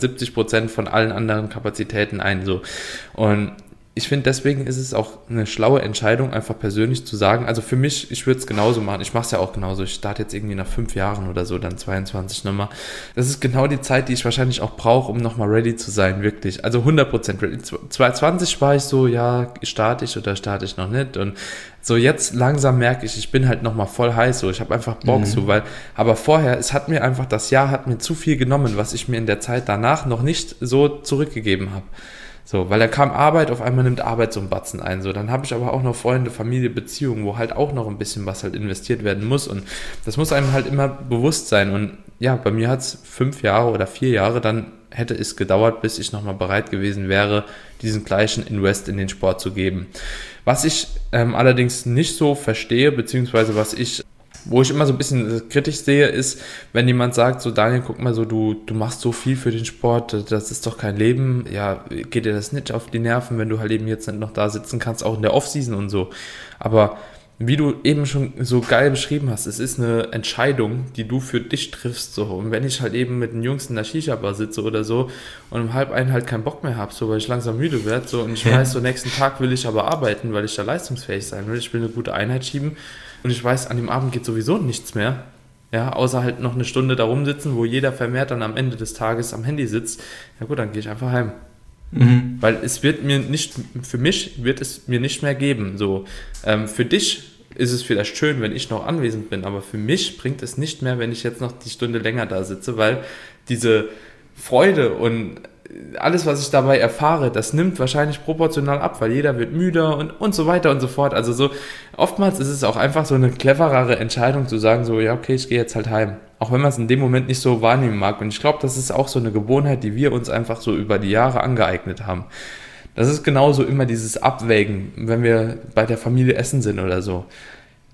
70% von allen anderen Kapazitäten ein, so. Und ich finde, deswegen ist es auch eine schlaue Entscheidung, einfach persönlich zu sagen, also für mich, ich würde es genauso machen, ich mache es ja auch genauso, ich starte jetzt irgendwie nach 5 Jahren oder so, dann 22 nochmal. Das ist genau die Zeit, die ich wahrscheinlich auch brauche, um nochmal ready zu sein, wirklich. Also 100% ready. 2020 war ich so, ja, starte ich oder starte ich noch nicht und so jetzt langsam merke ich bin halt nochmal voll heiß, so, ich habe einfach Bock so, weil, aber vorher, das Jahr hat mir zu viel genommen, was ich mir in der Zeit danach noch nicht so zurückgegeben habe. So, weil da kam Arbeit, auf einmal nimmt Arbeit so einen Batzen ein. So, dann habe ich aber auch noch Freunde, Familie, Beziehungen, wo halt auch noch ein bisschen was halt investiert werden muss. Und das muss einem halt immer bewusst sein. Und ja, bei mir hat es 5 Jahre oder 4 Jahre, dann hätte es gedauert, bis ich nochmal bereit gewesen wäre, diesen gleichen Invest in den Sport zu geben. Was ich allerdings nicht so verstehe, beziehungsweise wo ich immer so ein bisschen kritisch sehe, ist, wenn jemand sagt, so Daniel, guck mal, so du machst so viel für den Sport, das ist doch kein Leben, ja, geht dir das nicht auf die Nerven, wenn du halt eben jetzt nicht noch da sitzen kannst, auch in der Offseason und so, aber wie du eben schon so geil beschrieben hast, es ist eine Entscheidung, die du für dich triffst, so, und wenn ich halt eben mit den Jungs in der Shisha-Bar sitze oder so und um 12:30 halt keinen Bock mehr habe, so, weil ich langsam müde werde, so, und ich weiß, so nächsten Tag will ich aber arbeiten, weil ich da leistungsfähig sein will, ich will eine gute Einheit schieben, und ich weiß, an dem Abend geht sowieso nichts mehr, ja, außer halt noch eine Stunde da rumsitzen, wo jeder vermehrt dann am Ende des Tages am Handy sitzt, ja gut, dann gehe ich einfach heim. Weil für mich wird es mir nicht mehr geben, so, für dich ist es vielleicht schön, wenn ich noch anwesend bin, aber für mich bringt es nicht mehr, wenn ich jetzt noch die Stunde länger da sitze, weil diese Freude und alles, was ich dabei erfahre, das nimmt wahrscheinlich proportional ab, weil jeder wird müder und so weiter und so fort. Also so, oftmals ist es auch einfach so eine cleverere Entscheidung zu sagen, so, ja, okay, ich gehe jetzt halt heim. Auch wenn man es in dem Moment nicht so wahrnehmen mag. Und ich glaube, das ist auch so eine Gewohnheit, die wir uns einfach so über die Jahre angeeignet haben. Das ist genauso immer dieses Abwägen, wenn wir bei der Familie essen sind oder so.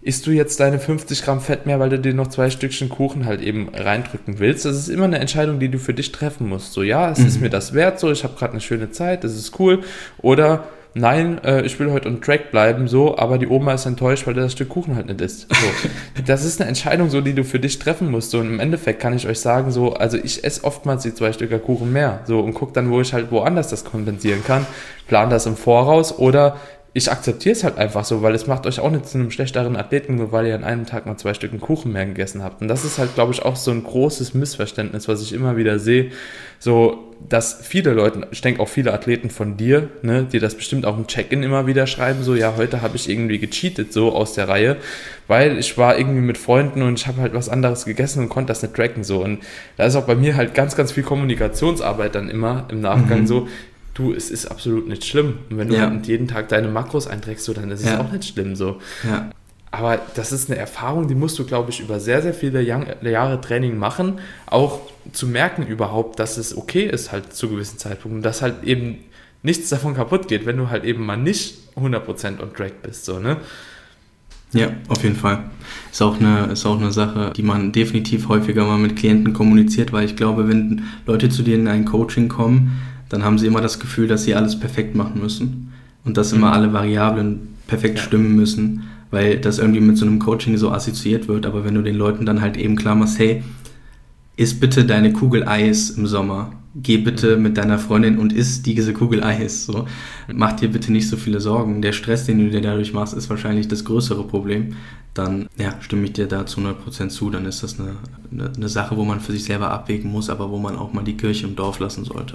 isst du jetzt deine 50 Gramm Fett mehr, weil du dir noch 2 Stückchen Kuchen halt eben reindrücken willst? Das ist immer eine Entscheidung, die du für dich treffen musst. So, ja, es ist mir das wert, so, ich habe gerade eine schöne Zeit, das ist cool. Oder nein, ich will heute on track bleiben, so, aber die Oma ist enttäuscht, weil das Stück Kuchen halt nicht isst. So. Das ist eine Entscheidung, so, die du für dich treffen musst. So, und im Endeffekt kann ich euch sagen, so, also ich esse oftmals die 2 Stücker Kuchen mehr. So, und gucke dann, wo ich halt woanders das kompensieren kann. Plan das im Voraus oder ich akzeptiere es halt einfach so, weil es macht euch auch nicht zu einem schlechteren Athleten, nur weil ihr an einem Tag mal 2 Stücken Kuchen mehr gegessen habt. Und das ist halt, glaube ich, auch so ein großes Missverständnis, was ich immer wieder sehe, so, dass viele Leute, ich denke auch viele Athleten von dir, ne, die das bestimmt auch im Check-in immer wieder schreiben, so, ja, heute habe ich irgendwie gecheatet, so aus der Reihe, weil ich war irgendwie mit Freunden und ich habe halt was anderes gegessen und konnte das nicht tracken, so. Und da ist auch bei mir halt ganz, ganz viel Kommunikationsarbeit dann immer im Nachgang so, du, es ist absolut nicht schlimm. Und wenn du halt jeden Tag deine Makros einträgst, so, dann ist es auch nicht schlimm. So. Ja. Aber das ist eine Erfahrung, die musst du, glaube ich, über sehr, sehr viele Jahre Training machen, auch zu merken überhaupt, dass es okay ist halt zu gewissen Zeitpunkten, dass halt eben nichts davon kaputt geht, wenn du halt eben mal nicht 100% on track bist. So, ne? Ja, auf jeden Fall. Ist auch eine Sache, die man definitiv häufiger mal mit Klienten kommuniziert, weil ich glaube, wenn Leute zu dir in ein Coaching kommen, dann haben sie immer das Gefühl, dass sie alles perfekt machen müssen und dass immer alle Variablen perfekt stimmen müssen, weil das irgendwie mit so einem Coaching so assoziiert wird. Aber wenn du den Leuten dann halt eben klar machst, hey, iss bitte deine Kugel Eis im Sommer, geh bitte mit deiner Freundin und iss diese Kugel Eis, so. Mach dir bitte nicht so viele Sorgen. Der Stress, den du dir dadurch machst, ist wahrscheinlich das größere Problem. Dann stimme ich dir da zu 100% zu. Dann ist das eine Sache, wo man für sich selber abwägen muss, aber wo man auch mal die Kirche im Dorf lassen sollte.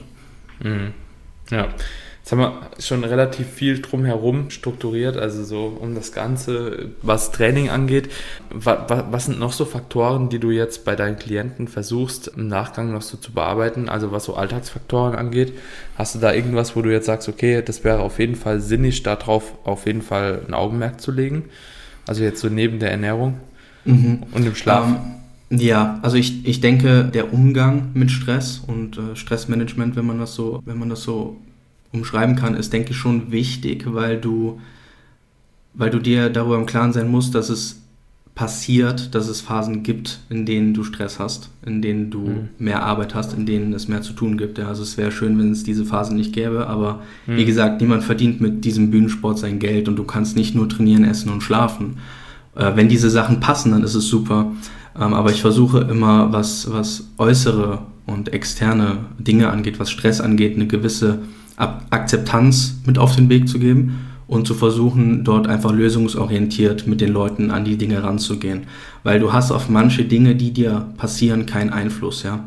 Ja, jetzt haben wir schon relativ viel drumherum strukturiert, also so um das Ganze, was Training angeht. Was sind noch so Faktoren, die du jetzt bei deinen Klienten versuchst, im Nachgang noch so zu bearbeiten, also was so Alltagsfaktoren angeht? Hast du da irgendwas, wo du jetzt sagst, okay, das wäre auf jeden Fall sinnig, darauf auf jeden Fall ein Augenmerk zu legen? Also jetzt so neben der Ernährung und dem Schlaf? Ja, also ich denke, der Umgang mit Stress und Stressmanagement, wenn man das so umschreiben kann, ist, denke ich, schon wichtig, weil du dir darüber im Klaren sein musst, dass es passiert, dass es Phasen gibt, in denen du Stress hast, in denen du mehr Arbeit hast, in denen es mehr zu tun gibt. Ja, also es wäre schön, wenn es diese Phasen nicht gäbe, aber wie gesagt, niemand verdient mit diesem Bühnensport sein Geld und du kannst nicht nur trainieren, essen und schlafen. Wenn diese Sachen passen, dann ist es super. Aber ich versuche immer, was äußere und externe Dinge angeht, was Stress angeht, eine gewisse Akzeptanz mit auf den Weg zu geben und zu versuchen, dort einfach lösungsorientiert mit den Leuten an die Dinge ranzugehen. Weil du hast auf manche Dinge, die dir passieren, keinen Einfluss. Ja?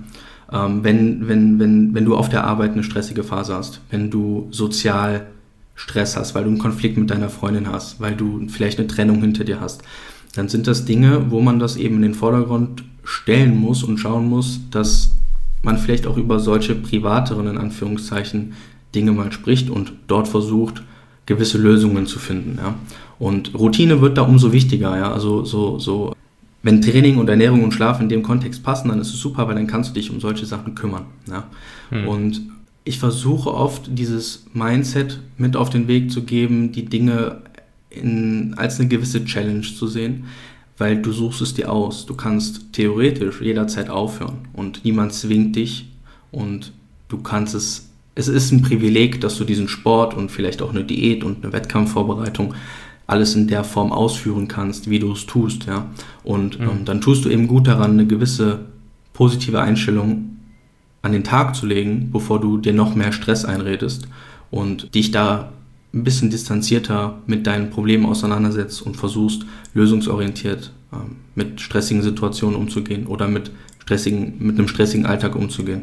Wenn du auf der Arbeit eine stressige Phase hast, wenn du sozial Stress hast, weil du einen Konflikt mit deiner Freundin hast, weil du vielleicht eine Trennung hinter dir hast, dann sind das Dinge, wo man das eben in den Vordergrund stellen muss und schauen muss, dass man vielleicht auch über solche privateren, in Anführungszeichen, Dinge mal spricht und dort versucht, gewisse Lösungen zu finden. Ja? Und Routine wird da umso wichtiger. Ja? Also wenn Training und Ernährung und Schlaf in dem Kontext passen, dann ist es super, weil dann kannst du dich um solche Sachen kümmern. Ja? Und ich versuche oft, dieses Mindset mit auf den Weg zu geben, die Dinge als eine gewisse Challenge zu sehen, weil du suchst es dir aus. Du kannst theoretisch jederzeit aufhören und niemand zwingt dich und du kannst es ist ein Privileg, dass du diesen Sport und vielleicht auch eine Diät und eine Wettkampfvorbereitung alles in der Form ausführen kannst, wie du es tust. Ja? Und dann tust du eben gut daran, eine gewisse positive Einstellung an den Tag zu legen, bevor du dir noch mehr Stress einredest und dich da ein bisschen distanzierter mit deinen Problemen auseinandersetzt und versuchst, lösungsorientiert mit stressigen Situationen umzugehen oder mit einem stressigen Alltag umzugehen.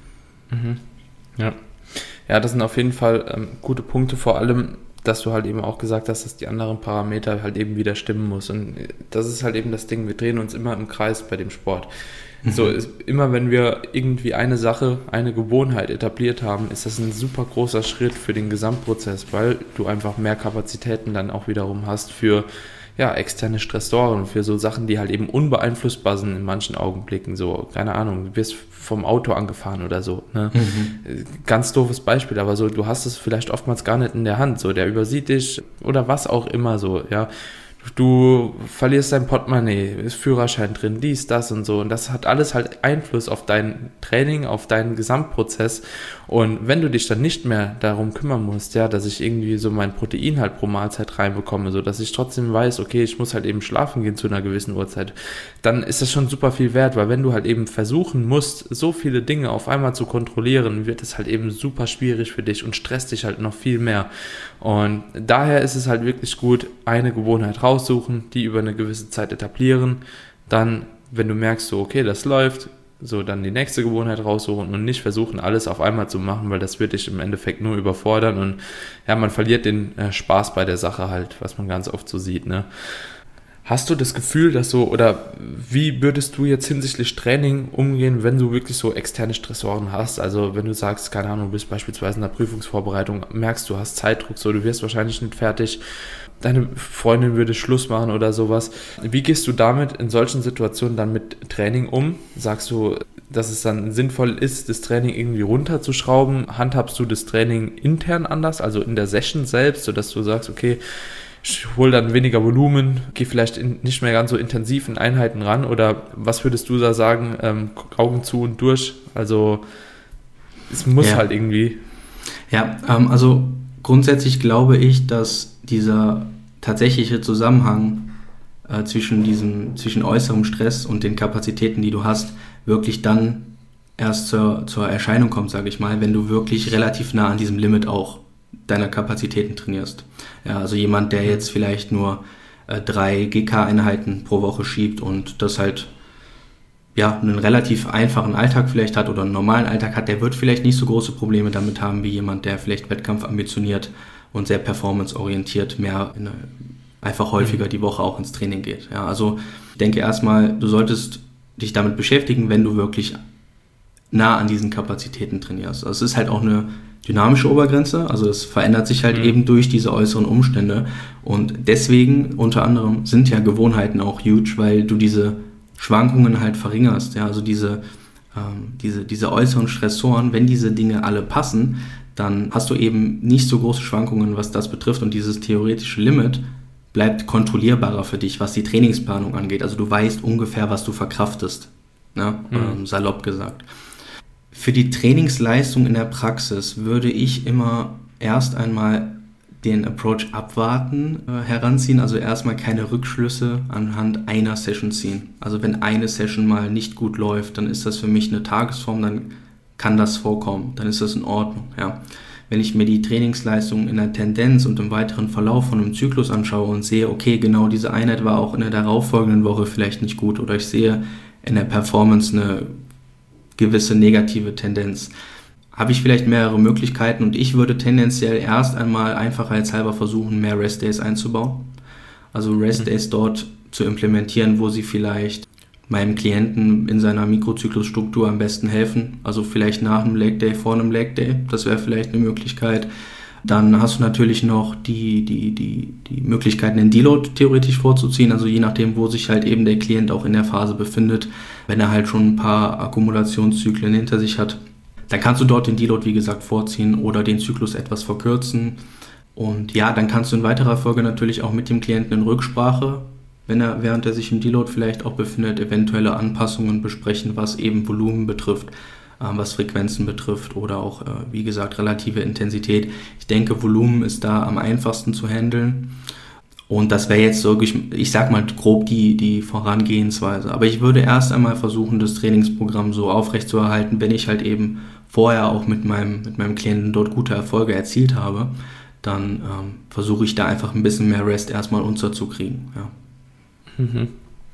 Ja, das sind auf jeden Fall gute Punkte, vor allem, dass du halt eben auch gesagt hast, dass die anderen Parameter halt eben wieder stimmen muss. Und das ist halt eben das Ding, wir drehen uns immer im Kreis bei dem Sport. So ist immer, wenn wir irgendwie eine Sache, eine Gewohnheit etabliert haben, ist das ein super großer Schritt für den Gesamtprozess, weil du einfach mehr Kapazitäten dann auch wiederum hast für externe Stressoren, für so Sachen, die halt eben unbeeinflussbar sind in manchen Augenblicken. So, keine Ahnung, du wirst vom Auto angefahren oder so. Ne? Ganz doofes Beispiel, aber so, du hast es vielleicht oftmals gar nicht in der Hand. So, der übersieht dich oder was auch immer so, ja. du verlierst dein Portemonnaie, ist Führerschein drin, dies, das und so. Und das hat alles halt Einfluss auf dein Training, auf deinen Gesamtprozess. Und wenn du dich dann nicht mehr darum kümmern musst, ja, dass ich irgendwie so mein Protein halt pro Mahlzeit reinbekomme, so dass ich trotzdem weiß, okay, ich muss halt eben schlafen gehen zu einer gewissen Uhrzeit, dann ist das schon super viel wert, weil wenn du halt eben versuchen musst, so viele Dinge auf einmal zu kontrollieren, wird es halt eben super schwierig für dich und stresst dich halt noch viel mehr. Und daher ist es halt wirklich gut, eine Gewohnheit raussuchen, die über eine gewisse Zeit etablieren, dann, wenn du merkst, so okay, das läuft, so dann die nächste Gewohnheit raussuchen und nicht versuchen, alles auf einmal zu machen, weil das wird dich im Endeffekt nur überfordern und ja, man verliert den Spaß bei der Sache halt, was man ganz oft so sieht, ne? Hast du das Gefühl, dass so, oder wie würdest du jetzt hinsichtlich Training umgehen, wenn du wirklich so externe Stressoren hast? Also wenn du sagst, keine Ahnung, du bist beispielsweise in der Prüfungsvorbereitung, merkst, du hast Zeitdruck, so du wirst wahrscheinlich nicht fertig, deine Freundin würde Schluss machen oder sowas. Wie gehst du damit in solchen Situationen dann mit Training um? Sagst du, dass es dann sinnvoll ist, das Training irgendwie runterzuschrauben? Handhabst du das Training intern anders, also in der Session selbst, sodass du sagst, okay, ich hole dann weniger Volumen, gehe vielleicht nicht mehr ganz so intensiv in Einheiten ran, oder was würdest du da sagen, Augen zu und durch, also es muss halt irgendwie. Ja, also grundsätzlich glaube ich, dass dieser tatsächliche Zusammenhang zwischen äußerem Stress und den Kapazitäten, die du hast, wirklich dann erst zur Erscheinung kommt, sage ich mal, wenn du wirklich relativ nah an diesem Limit auch deiner Kapazitäten trainierst. Ja, also jemand, der jetzt vielleicht nur 3 GK-Einheiten pro Woche schiebt und das halt ja einen relativ einfachen Alltag vielleicht hat oder einen normalen Alltag hat, der wird vielleicht nicht so große Probleme damit haben wie jemand, der vielleicht wettkampfambitioniert und sehr performanceorientiert einfach häufiger die Woche auch ins Training geht. Ja, also ich denke erstmal, du solltest dich damit beschäftigen, wenn du wirklich nah an diesen Kapazitäten trainierst. Also es ist halt auch eine dynamische Obergrenze, also es verändert sich halt eben durch diese äußeren Umstände und deswegen unter anderem sind ja Gewohnheiten auch huge, weil du diese Schwankungen halt verringerst, ja, also diese äußeren Stressoren, wenn diese Dinge alle passen, dann hast du eben nicht so große Schwankungen, was das betrifft und dieses theoretische Limit bleibt kontrollierbarer für dich, was die Trainingsplanung angeht, also du weißt ungefähr, was du verkraftest, ne? Salopp gesagt. Für die Trainingsleistung in der Praxis würde ich immer erst einmal den Approach abwarten, heranziehen, also erstmal keine Rückschlüsse anhand einer Session ziehen. Also wenn eine Session mal nicht gut läuft, dann ist das für mich eine Tagesform, dann kann das vorkommen, dann ist das in Ordnung. Ja. Wenn ich mir die Trainingsleistung in der Tendenz und im weiteren Verlauf von einem Zyklus anschaue und sehe, okay, genau diese Einheit war auch in der darauffolgenden Woche vielleicht nicht gut oder ich sehe in der Performance eine gewisse negative Tendenz, habe ich vielleicht mehrere Möglichkeiten und ich würde tendenziell erst einmal einfachheitshalber versuchen, mehr Rest-Days einzubauen. Also Rest-Days dort zu implementieren, wo sie vielleicht meinem Klienten in seiner Mikrozyklusstruktur am besten helfen. Also vielleicht nach einem Leg-Day, vor einem Leg-Day, das wäre vielleicht eine Möglichkeit. Dann hast du natürlich noch die Möglichkeiten, den Deload theoretisch vorzuziehen, also je nachdem, wo sich halt eben der Klient auch in der Phase befindet. Wenn er halt schon ein paar Akkumulationszyklen hinter sich hat, dann kannst du dort den Deload, wie gesagt, vorziehen oder den Zyklus etwas verkürzen. Und ja, dann kannst du in weiterer Folge natürlich auch mit dem Klienten in Rücksprache, während er sich im Deload vielleicht auch befindet, eventuelle Anpassungen besprechen, was eben Volumen betrifft, was Frequenzen betrifft oder auch, wie gesagt, relative Intensität. Ich denke, Volumen ist da am einfachsten zu handeln. Und das wäre jetzt so, ich sag mal grob die Vorangehensweise. Aber ich würde erst einmal versuchen, das Trainingsprogramm so aufrechtzuerhalten, wenn ich halt eben vorher auch mit meinem Klienten dort gute Erfolge erzielt habe, dann versuche ich da einfach ein bisschen mehr Rest erstmal unterzukriegen. Ja. Mhm.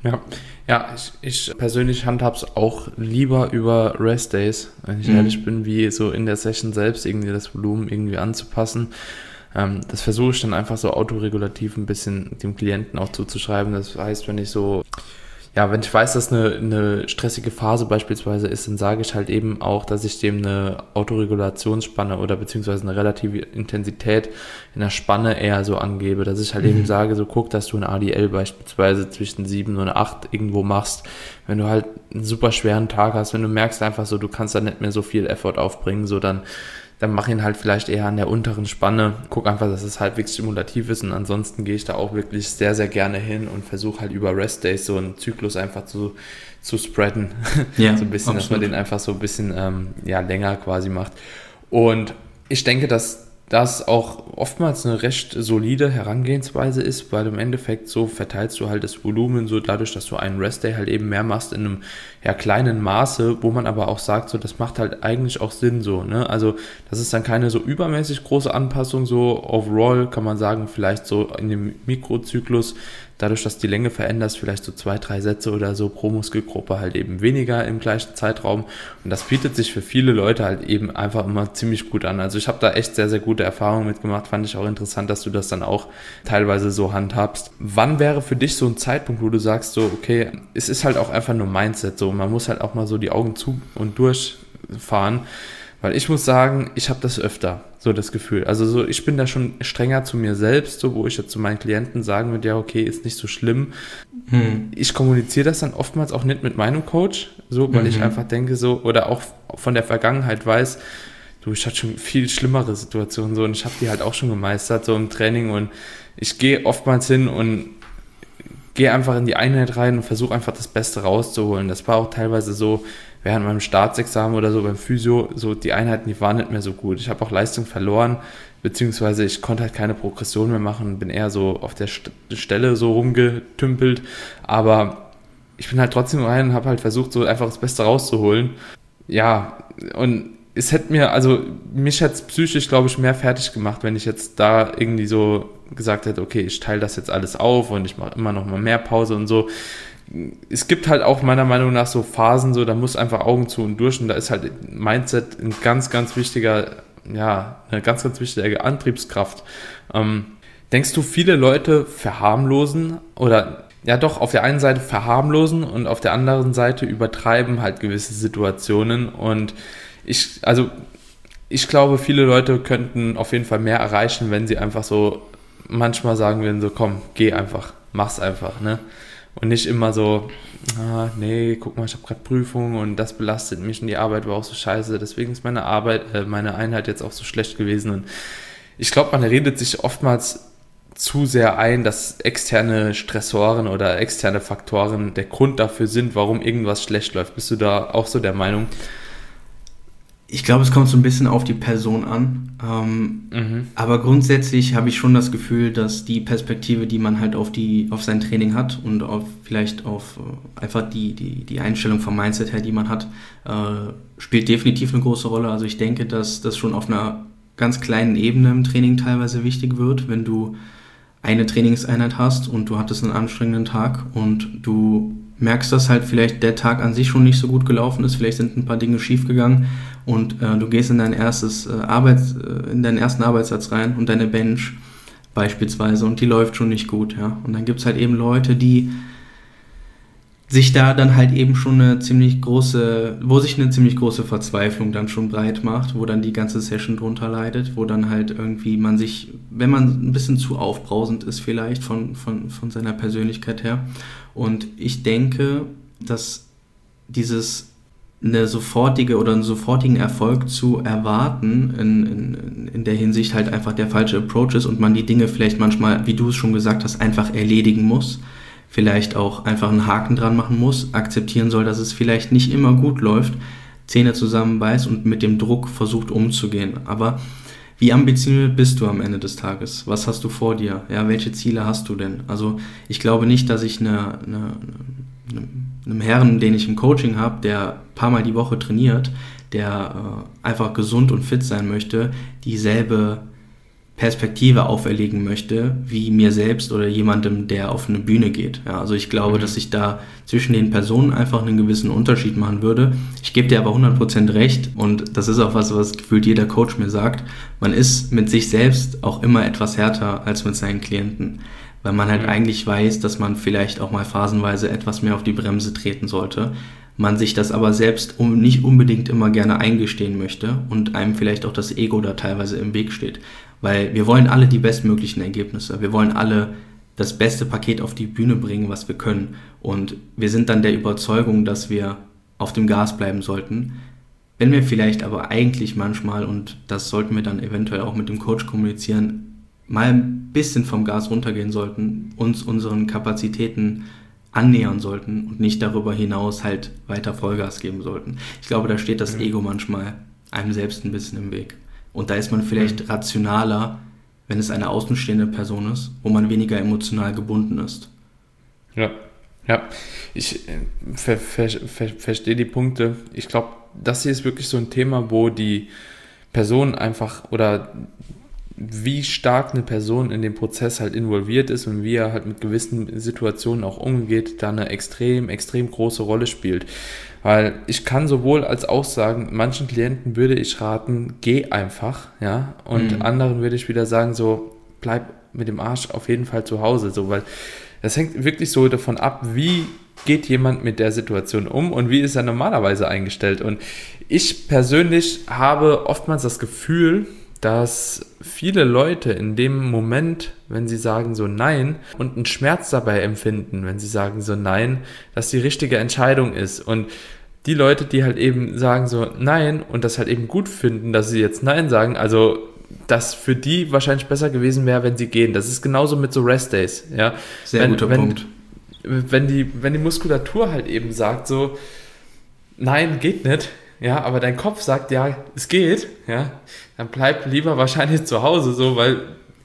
Ja, ich persönlich handhabe es auch lieber über Rest-Days, wenn ich ehrlich bin, wie so in der Session selbst irgendwie das Volumen irgendwie anzupassen. Das versuche ich dann einfach so autoregulativ ein bisschen dem Klienten auch zuzuschreiben. Das heißt, wenn ich weiß, dass eine stressige Phase beispielsweise ist, dann sage ich halt eben auch, dass ich dem eine Autoregulationsspanne oder beziehungsweise eine relative Intensität in der Spanne eher so angebe, dass ich halt eben sage, so guck, dass du ein ADL beispielsweise zwischen 7 und 8 irgendwo machst, wenn du halt einen super schweren Tag hast, wenn du merkst einfach so, du kannst da nicht mehr so viel Effort aufbringen, so dann dann mache ihn halt vielleicht eher an der unteren Spanne. Guck einfach, dass es halbwegs stimulativ ist und ansonsten gehe ich da auch wirklich sehr, sehr gerne hin und versuche halt über Rest-Days so einen Zyklus einfach zu spreaden. Ja, so ein bisschen, absolut. dass man den einfach so ein bisschen länger quasi macht. Und ich denke, dass das auch oftmals eine recht solide Herangehensweise ist, weil im Endeffekt so verteilst du halt das Volumen so dadurch, dass du einen Rest-Day halt eben mehr machst in einem kleinen Maße, wo man aber auch sagt, so das macht halt eigentlich auch Sinn so, ne? Also das ist dann keine so übermäßig große Anpassung, so overall kann man sagen, vielleicht so in dem Mikrozyklus, dadurch, dass die Länge veränderst, vielleicht so 2-3 Sätze oder so pro Muskelgruppe halt eben weniger im gleichen Zeitraum. Und das bietet sich für viele Leute halt eben einfach immer ziemlich gut an. Also ich habe da echt sehr, sehr gute Erfahrungen mitgemacht. Fand ich auch interessant, dass du das dann auch teilweise so handhabst. Wann wäre für dich so ein Zeitpunkt, wo du sagst so, okay, es ist halt auch einfach nur Mindset so. Man muss halt auch mal so die Augen zu und durchfahren. Weil ich muss sagen, ich habe das öfter, so das Gefühl. Also so, ich bin da schon strenger zu mir selbst, so wo ich jetzt zu meinen Klienten sagen würde, ja okay, ist nicht so schlimm. Ich kommuniziere das dann oftmals auch nicht mit meinem Coach, so, weil ich einfach denke so, oder auch von der Vergangenheit weiß, du, ich hatte schon viel schlimmere Situationen so und ich habe die halt auch schon gemeistert, so im Training und ich gehe oftmals hin und gehe einfach in die Einheit rein und versuche einfach das Beste rauszuholen. Das war auch teilweise so, während meinem Staatsexamen oder so beim Physio, so die Einheiten, die waren nicht mehr so gut. Ich habe auch Leistung verloren, beziehungsweise ich konnte halt keine Progression mehr machen, bin eher so auf der Stelle so rumgetümpelt, aber ich bin halt trotzdem rein und habe halt versucht, so einfach das Beste rauszuholen. Ja, und es hätte mich hätte es psychisch, glaube ich, mehr fertig gemacht, wenn ich jetzt da irgendwie so gesagt hätte, okay, ich teile das jetzt alles auf und ich mache immer noch mal mehr Pause und so. Es gibt halt auch meiner Meinung nach so Phasen, so da muss einfach Augen zu und durch und da ist halt Mindset ein ganz, ganz wichtiger, eine ganz, ganz wichtige Antriebskraft. Denkst du, viele Leute verharmlosen oder ja doch auf der einen Seite verharmlosen und auf der anderen Seite übertreiben halt gewisse Situationen und ich glaube, viele Leute könnten auf jeden Fall mehr erreichen, wenn sie einfach so manchmal sagen würden, so komm, geh einfach, mach's einfach, ne? Und nicht immer so, nee, guck mal, ich habe gerade Prüfung und das belastet mich und die Arbeit war auch so scheiße, deswegen ist meine Einheit jetzt auch so schlecht gewesen. Und ich glaube, man redet sich oftmals zu sehr ein, dass externe Stressoren oder externe Faktoren der Grund dafür sind, warum irgendwas schlecht läuft. Bist du da auch so der Meinung? Ich glaube, es kommt so ein bisschen auf die Person an, aber grundsätzlich habe ich schon das Gefühl, dass die Perspektive, die man halt auf sein Training hat und vielleicht auf einfach die Einstellung vom Mindset her, die man hat, spielt definitiv eine große Rolle. Also ich denke, dass das schon auf einer ganz kleinen Ebene im Training teilweise wichtig wird, wenn du eine Trainingseinheit hast und du hattest einen anstrengenden Tag und du merkst, dass halt vielleicht der Tag an sich schon nicht so gut gelaufen ist, vielleicht sind ein paar Dinge schief gegangen und du gehst in deinen ersten Arbeitssatz rein und deine Bench beispielsweise und die läuft schon nicht gut, ja. Und dann gibt's halt eben Leute, die sich da dann halt eben schon wo sich eine ziemlich große Verzweiflung dann schon breit macht, wo dann die ganze Session drunter leidet, wo dann halt irgendwie man sich, wenn man ein bisschen zu aufbrausend ist vielleicht von seiner Persönlichkeit her. Und ich denke, dass einen sofortigen Erfolg zu erwarten in der Hinsicht halt einfach der falsche Approach ist und man die Dinge vielleicht manchmal, wie du es schon gesagt hast, einfach erledigen muss. Vielleicht auch einfach einen Haken dran machen muss, akzeptieren soll, dass es vielleicht nicht immer gut läuft, Zähne zusammenbeißt und mit dem Druck versucht umzugehen. Aber wie ambitioniert bist du am Ende des Tages? Was hast du vor dir? Ja, welche Ziele hast du denn? Also ich glaube nicht, dass ich einem Herrn, den ich im Coaching habe, der ein paar Mal die Woche trainiert, der einfach gesund und fit sein möchte, dieselbe Perspektive auferlegen möchte, wie mir selbst oder jemandem, der auf eine Bühne geht. Ja, also ich glaube, dass ich da zwischen den Personen einfach einen gewissen Unterschied machen würde. Ich gebe dir aber 100% recht und das ist auch was gefühlt jeder Coach mir sagt. Man ist mit sich selbst auch immer etwas härter als mit seinen Klienten, weil man halt eigentlich weiß, dass man vielleicht auch mal phasenweise etwas mehr auf die Bremse treten sollte. Man sich das aber selbst nicht unbedingt immer gerne eingestehen möchte und einem vielleicht auch das Ego da teilweise im Weg steht. Weil wir wollen alle die bestmöglichen Ergebnisse. Wir wollen alle das beste Paket auf die Bühne bringen, was wir können. Und wir sind dann der Überzeugung, dass wir auf dem Gas bleiben sollten. Wenn wir vielleicht aber eigentlich manchmal, und das sollten wir dann eventuell auch mit dem Coach kommunizieren, mal ein bisschen vom Gas runtergehen sollten, uns unseren Kapazitäten annähern sollten und nicht darüber hinaus halt weiter Vollgas geben sollten. Ich glaube, da steht das Ego manchmal einem selbst ein bisschen im Weg. Und da ist man vielleicht rationaler, wenn es eine außenstehende Person ist, wo man weniger emotional gebunden ist. Ja, ich verstehe die Punkte. Ich glaube, das hier ist wirklich so ein Thema, wo die Person einfach oder wie stark eine Person in dem Prozess halt involviert ist und wie er halt mit gewissen Situationen auch umgeht, da eine extrem, extrem große Rolle spielt. Weil ich kann sowohl als auch sagen, manchen Klienten würde ich raten, geh einfach, ja, und anderen würde ich wieder sagen, so, bleib mit dem Arsch auf jeden Fall zu Hause, so, weil das hängt wirklich so davon ab, wie geht jemand mit der Situation um und wie ist er normalerweise eingestellt. Und ich persönlich habe oftmals das Gefühl, dass viele Leute in dem Moment, wenn sie sagen so nein und einen Schmerz dabei empfinden, wenn sie sagen so nein, dass die richtige Entscheidung ist. Und die Leute, die halt eben sagen so nein und das halt eben gut finden, dass sie jetzt nein sagen, also das für die wahrscheinlich besser gewesen wäre, wenn sie gehen. Das ist genauso mit so Rest-Days. Ja? Sehr guter Punkt. Wenn die Muskulatur halt eben sagt so, nein, geht nicht, ja, aber dein Kopf sagt, ja, es geht, ja, dann bleib lieber wahrscheinlich zu Hause, so, weil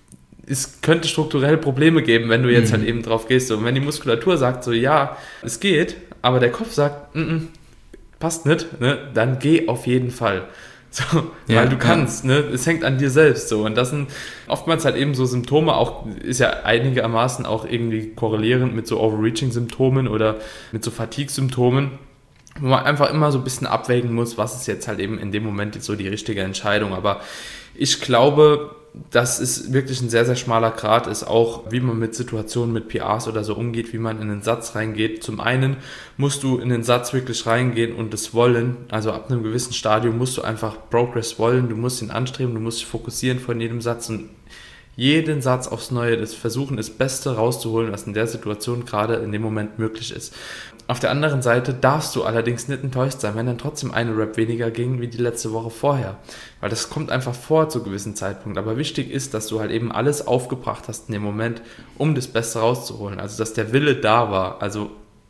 es könnte strukturelle Probleme geben, wenn du jetzt halt eben drauf gehst. So. Und wenn die Muskulatur sagt so, ja, es geht, aber der Kopf sagt, passt nicht, ne, dann geh auf jeden Fall. So, ja, weil du kannst, ne? Es hängt an dir selbst so. Und das sind oftmals halt eben so Symptome, auch ist ja einigermaßen auch irgendwie korrelierend mit so Overreaching-Symptomen oder mit so Fatigue-Symptomen, wo man einfach immer so ein bisschen abwägen muss, was ist jetzt halt eben in dem Moment jetzt so die richtige Entscheidung. Aber ich glaube, dass es wirklich ein sehr, sehr schmaler Grat ist, auch wie man mit Situationen mit PRs oder so umgeht, wie man in den Satz reingeht. Zum einen musst du in den Satz wirklich reingehen und das wollen, also ab einem gewissen Stadium musst du einfach Progress wollen, du musst ihn anstreben, du musst dich fokussieren von jedem Satz und jeden Satz aufs Neue, das Versuchen, das Beste rauszuholen, was in der Situation gerade in dem Moment möglich ist. Auf der anderen Seite darfst du allerdings nicht enttäuscht sein, wenn dann trotzdem eine Rep weniger ging wie die letzte Woche vorher. Weil das kommt einfach vor zu gewissen Zeitpunkten. Aber wichtig ist, dass du halt eben alles aufgebracht hast in dem Moment, um das Beste rauszuholen. Also, dass der Wille da war. Also,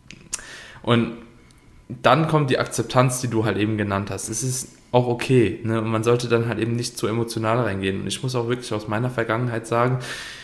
und dann kommt die Akzeptanz, die du halt eben genannt hast. Es ist auch okay, ne? Und man sollte dann halt eben nicht zu emotional reingehen. Und ich muss auch wirklich aus meiner Vergangenheit sagen,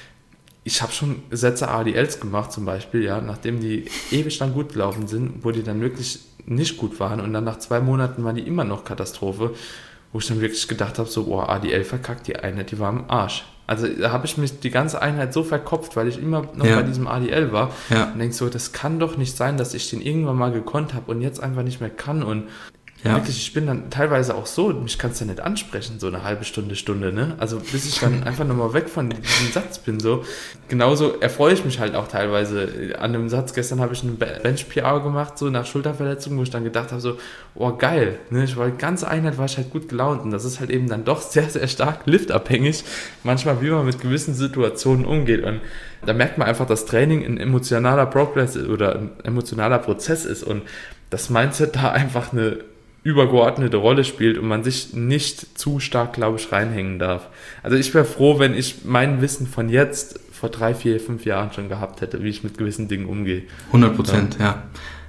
ich habe schon Sätze ADLs gemacht zum Beispiel, ja, nachdem die ewig lang gut gelaufen sind, wo die dann wirklich nicht gut waren und dann nach 2 Monaten waren die immer noch Katastrophe, wo ich dann wirklich gedacht habe, so, boah, ADL verkackt die Einheit, die war am Arsch. Also da habe ich mich die ganze Einheit so verkopft, weil ich immer noch bei diesem ADL war und denke so, das kann doch nicht sein, dass ich den irgendwann mal gekonnt habe und jetzt einfach nicht mehr kann und wirklich, ich bin dann teilweise auch so, mich kannst du ja nicht ansprechen, so eine halbe Stunde, ne? Also bis ich dann einfach nochmal weg von diesem Satz bin, so. Genauso erfreue ich mich halt auch teilweise an dem Satz. Gestern habe ich einen Bench-PR gemacht, so nach Schulterverletzung, wo ich dann gedacht habe, so, oh geil, ne? Ich war die ganze Einheit, war ich halt gut gelaunt und das ist halt eben dann doch sehr, sehr stark liftabhängig, manchmal wie man mit gewissen Situationen umgeht und da merkt man einfach, dass Training ein emotionaler Progress oder ein emotionaler Prozess ist und das Mindset da einfach eine übergeordnete Rolle spielt und man sich nicht zu stark, glaube ich, reinhängen darf. Also ich wäre froh, wenn ich mein Wissen von jetzt vor 3, 4, 5 Jahren schon gehabt hätte, wie ich mit gewissen Dingen umgehe. 100%, ja.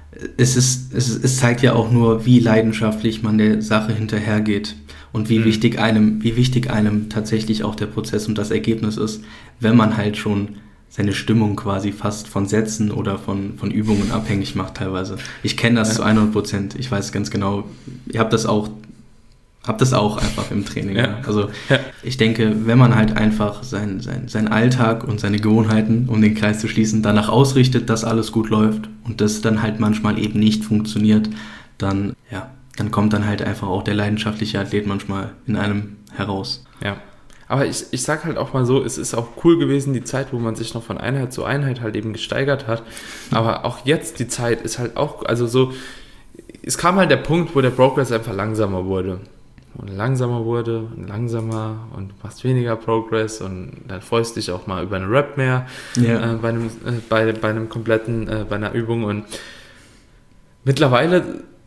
Es zeigt ja auch nur, wie leidenschaftlich man der Sache hinterhergeht und wie wichtig einem tatsächlich auch der Prozess und das Ergebnis ist, wenn man halt schon seine Stimmung quasi fast von Sätzen oder von Übungen abhängig macht teilweise. Ich kenne das zu 100%. Ich weiß ganz genau, ich habe das auch einfach im Training. Ja. Also ich denke, wenn man halt einfach seinen Alltag und seine Gewohnheiten, um den Kreis zu schließen, danach ausrichtet, dass alles gut läuft und das dann halt manchmal eben nicht funktioniert, dann kommt dann halt einfach auch der leidenschaftliche Athlet manchmal in einem heraus. Ja. Aber ich sag halt auch mal so, es ist auch cool gewesen, die Zeit, wo man sich noch von Einheit zu Einheit halt eben gesteigert hat. Aber auch jetzt die Zeit ist halt auch, also so, es kam halt der Punkt, wo der Progress einfach langsamer wurde. Und langsamer wurde und langsamer und du machst weniger Progress und dann freust dich auch mal über eine Rep mehr bei einer Übung. Und mittlerweile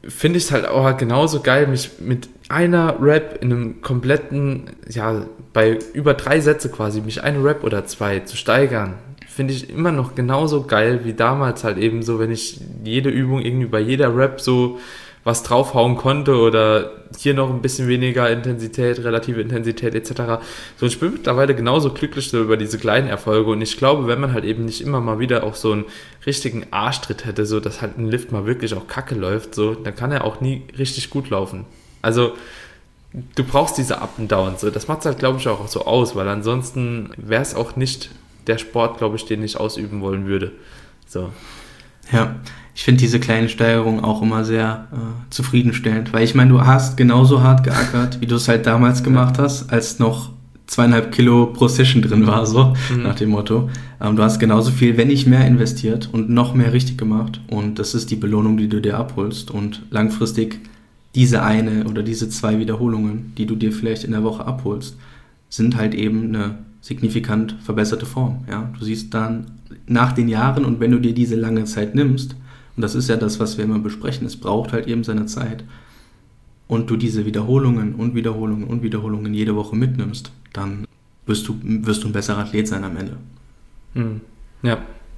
finde ich es halt auch genauso geil, mich mit einer Rep in einem kompletten, ja, bei über 3 Sätze quasi, mich eine Rep oder 2 zu steigern, finde ich immer noch genauso geil wie damals halt eben so, wenn ich jede Übung irgendwie bei jeder Rep so was draufhauen konnte oder hier noch ein bisschen weniger Intensität, relative Intensität etc. So, ich bin mittlerweile genauso glücklich so über diese kleinen Erfolge und ich glaube, wenn man halt eben nicht immer mal wieder auch so einen richtigen Arschtritt hätte, so dass halt ein Lift mal wirklich auch kacke läuft, so, dann kann er auch nie richtig gut laufen. Also, du brauchst diese Up and Downs, so, das macht es halt, glaube ich, auch so aus, weil ansonsten wäre es auch nicht der Sport, glaube ich, den ich ausüben wollen würde. So. Ja, ich finde diese kleinen Steigerungen auch immer sehr zufriedenstellend, weil ich meine, du hast genauso hart geackert, wie du es halt damals gemacht hast, als noch 2,5 Kilo pro Session drin war, so nach dem Motto. Du hast genauso viel, wenn nicht mehr investiert und noch mehr richtig gemacht und das ist die Belohnung, die du dir abholst und langfristig diese eine oder diese 2 Wiederholungen, die du dir vielleicht in der Woche abholst, sind halt eben eine signifikant verbesserte Form. Ja? Du siehst dann nach den Jahren und wenn du dir diese lange Zeit nimmst, und das ist ja das, was wir immer besprechen, es braucht halt eben seine Zeit, und du diese Wiederholungen und Wiederholungen und Wiederholungen jede Woche mitnimmst, dann wirst du ein besserer Athlet sein am Ende. Ja,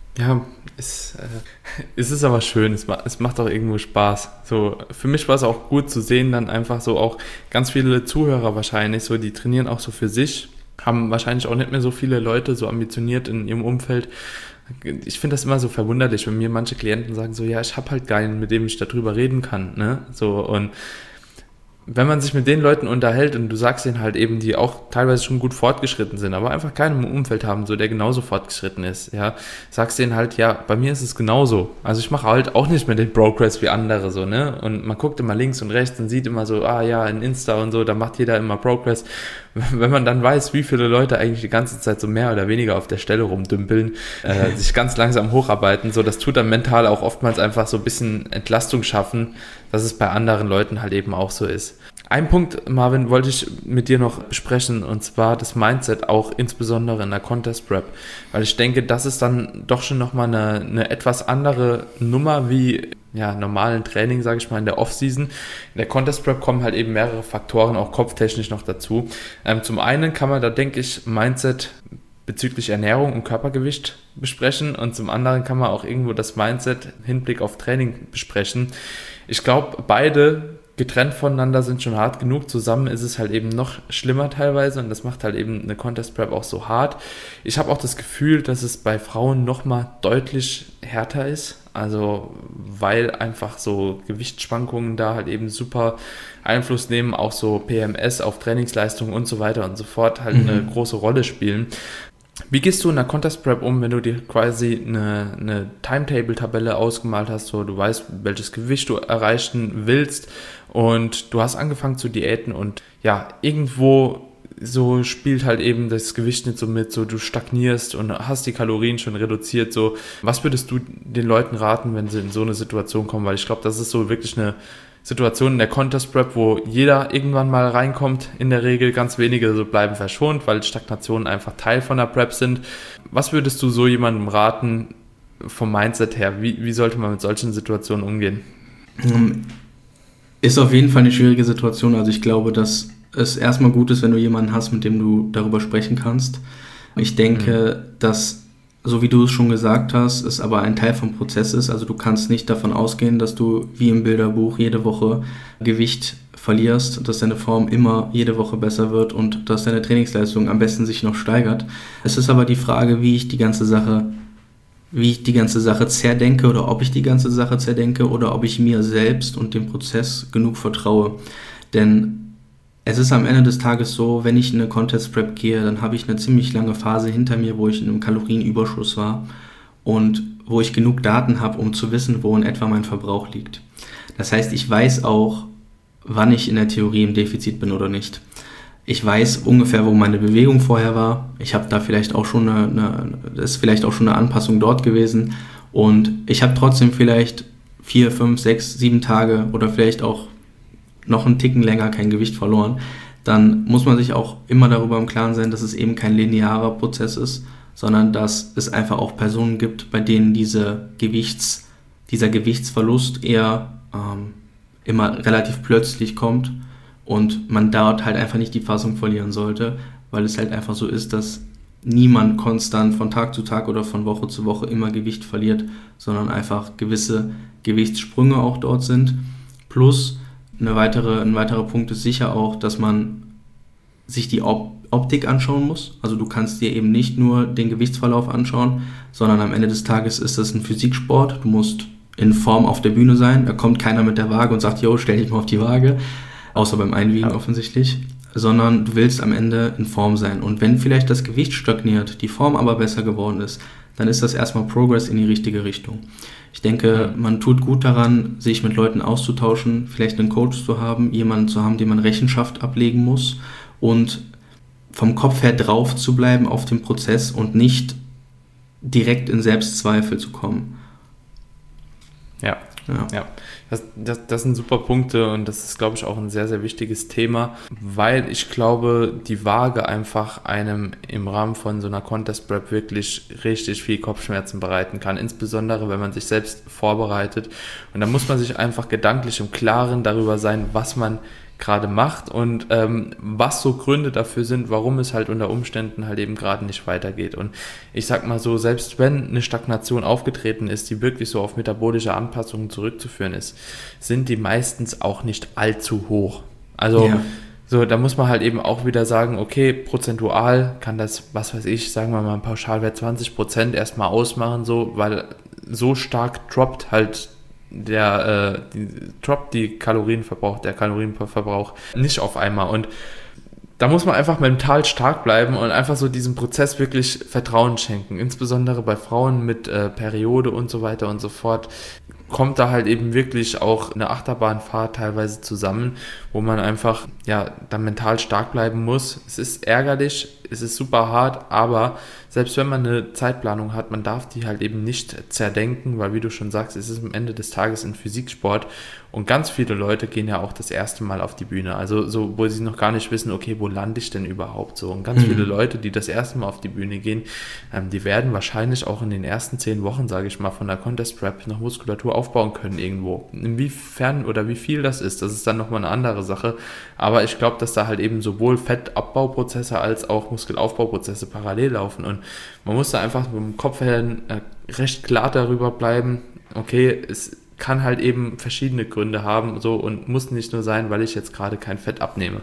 es ist aber schön, es macht auch irgendwo Spaß. So, für mich war es auch gut zu sehen, dann einfach so auch ganz viele Zuhörer wahrscheinlich, so, die trainieren auch so für sich, haben wahrscheinlich auch nicht mehr so viele Leute so ambitioniert in ihrem Umfeld. Ich finde das immer so verwunderlich, wenn mir manche Klienten sagen so, ja, ich habe halt keinen, mit dem ich darüber reden kann, ne, so, und wenn man sich mit den Leuten unterhält und du sagst denen halt eben, die auch teilweise schon gut fortgeschritten sind, aber einfach keinen im Umfeld haben, so der genauso fortgeschritten ist, ja, sagst denen halt, ja, bei mir ist es genauso. Also ich mache halt auch nicht mehr den Progress wie andere, so, ne, und man guckt immer links und rechts und sieht immer so, ja, in Insta und so, da macht jeder immer Progress. Wenn man dann weiß, wie viele Leute eigentlich die ganze Zeit so mehr oder weniger auf der Stelle rumdümpeln, sich ganz langsam hocharbeiten, so, das tut dann mental auch oftmals einfach so ein bisschen Entlastung schaffen, dass es bei anderen Leuten halt eben auch so ist. Ein Punkt, Marvin, wollte ich mit dir noch besprechen, und zwar das Mindset, auch insbesondere in der Contest Prep, weil ich denke, das ist dann doch schon nochmal eine etwas andere Nummer wie normalen Training, sage ich mal, in der Offseason. In der Contest Prep kommen halt eben mehrere Faktoren, auch kopftechnisch noch dazu. Zum einen kann man da, denke ich, Mindset bezüglich Ernährung und Körpergewicht besprechen, und zum anderen kann man auch irgendwo das Mindset im Hinblick auf Training besprechen. Ich glaube, beide getrennt voneinander sind schon hart genug, zusammen ist es halt eben noch schlimmer teilweise, und das macht halt eben eine Contest Prep auch so hart. Ich habe auch das Gefühl, dass es bei Frauen nochmal deutlich härter ist, also weil einfach so Gewichtsschwankungen da halt eben super Einfluss nehmen, auch so PMS auf Trainingsleistung und so weiter und so fort halt eine große Rolle spielen. Wie gehst du in der Contest Prep um, wenn du dir quasi eine Timetable-Tabelle ausgemalt hast, so du weißt, welches Gewicht du erreichen willst, und du hast angefangen zu diäten und ja, irgendwo so spielt halt eben das Gewicht nicht so mit, so du stagnierst und hast die Kalorien schon reduziert, so was würdest du den Leuten raten, wenn sie in so eine Situation kommen, weil ich glaube, das ist so wirklich eine Situation in der Contest Prep, wo jeder irgendwann mal reinkommt, in der Regel ganz wenige so bleiben verschont, weil Stagnationen einfach Teil von der Prep sind. Was würdest du so jemandem raten vom Mindset her? Wie sollte man mit solchen Situationen umgehen? Ist auf jeden Fall eine schwierige Situation. Also ich glaube, dass es erstmal gut ist, wenn du jemanden hast, mit dem du darüber sprechen kannst. Ich denke, dass, so wie du es schon gesagt hast, es aber ein Teil vom Prozess ist. Also du kannst nicht davon ausgehen, dass du wie im Bilderbuch jede Woche Gewicht verlierst, dass deine Form immer jede Woche besser wird und dass deine Trainingsleistung am besten sich noch steigert. Es ist aber die Frage, wie ich die ganze Sache zerdenke oder ob ich die ganze Sache zerdenke oder ob ich mir selbst und dem Prozess genug vertraue. Denn es ist am Ende des Tages so, wenn ich in eine Contest Prep gehe, dann habe ich eine ziemlich lange Phase hinter mir, wo ich in einem Kalorienüberschuss war und wo ich genug Daten habe, um zu wissen, wo in etwa mein Verbrauch liegt. Das heißt, ich weiß auch, wann ich in der Theorie im Defizit bin oder nicht. Ich weiß ungefähr, wo meine Bewegung vorher war. Ich habe da vielleicht auch schon ist vielleicht auch schon eine Anpassung dort gewesen, und ich habe trotzdem vielleicht 4, 5, 6, 7 Tage oder vielleicht auch noch einen Ticken länger kein Gewicht verloren. Dann muss man sich auch immer darüber im Klaren sein, dass es eben kein linearer Prozess ist, sondern dass es einfach auch Personen gibt, bei denen dieser Gewichtsverlust eher immer relativ plötzlich kommt und man dort halt einfach nicht die Fassung verlieren sollte, weil es halt einfach so ist, dass niemand konstant von Tag zu Tag oder von Woche zu Woche immer Gewicht verliert, sondern einfach gewisse Gewichtssprünge auch dort sind. Plus ein weiterer Punkt ist sicher auch, dass man sich die Optik anschauen muss. Also du kannst dir eben nicht nur den Gewichtsverlauf anschauen, sondern am Ende des Tages ist das ein Physiksport. Du musst in Form auf der Bühne sein. Da kommt keiner mit der Waage und sagt, jo, stell dich mal auf die Waage. Außer beim Einwiegen offensichtlich. Sondern du willst am Ende in Form sein. Und wenn vielleicht das Gewicht stagniert, die Form aber besser geworden ist, dann ist das erstmal Progress in die richtige Richtung. Ich denke, man tut gut daran, sich mit Leuten auszutauschen, vielleicht einen Coach zu haben, jemanden zu haben, dem man Rechenschaft ablegen muss und vom Kopf her drauf zu bleiben auf dem Prozess und nicht direkt in Selbstzweifel zu kommen. Ja. Das sind super Punkte und das ist, glaube ich, auch ein sehr, sehr wichtiges Thema, weil ich glaube, die Waage einfach einem im Rahmen von so einer Contest Prep wirklich richtig viel Kopfschmerzen bereiten kann, insbesondere wenn man sich selbst vorbereitet, und da muss man sich einfach gedanklich im Klaren darüber sein, was man gerade macht und was so Gründe dafür sind, warum es halt unter Umständen halt eben gerade nicht weitergeht. Und ich sag mal so, selbst wenn eine Stagnation aufgetreten ist, die wirklich so auf metabolische Anpassungen zurückzuführen ist, sind die meistens auch nicht allzu hoch. Also so, da muss man halt eben auch wieder sagen, okay, prozentual kann das, was weiß ich, sagen wir mal ein Pauschalwert 20% erstmal ausmachen, so, weil so stark droppt halt der Kalorienverbrauch nicht auf einmal, und da muss man einfach mental stark bleiben und einfach so diesem Prozess wirklich Vertrauen schenken, insbesondere bei Frauen mit Periode und so weiter und so fort, kommt da halt eben wirklich auch eine Achterbahnfahrt teilweise zusammen, wo man einfach dann mental stark bleiben muss. Es ist ärgerlich, es ist super hart, aber selbst wenn man eine Zeitplanung hat, man darf die halt eben nicht zerdenken, weil, wie du schon sagst, es ist am Ende des Tages ein Physiksport und ganz viele Leute gehen ja auch das erste Mal auf die Bühne, also so, wo sie noch gar nicht wissen, okay, wo lande ich denn überhaupt so, und ganz viele Leute, die das erste Mal auf die Bühne gehen, die werden wahrscheinlich auch in den ersten 10 Wochen, sage ich mal, von der Contest Prep noch Muskulatur aufbauen können irgendwo. Inwiefern oder wie viel das ist dann nochmal eine andere Sache, aber ich glaube, dass da halt eben sowohl Fettabbauprozesse als auch Muskelaufbauprozesse parallel laufen, und man muss da einfach mit dem Kopf her recht klar darüber bleiben, okay, es kann halt eben verschiedene Gründe haben, so, und muss nicht nur sein, weil ich jetzt gerade kein Fett abnehme.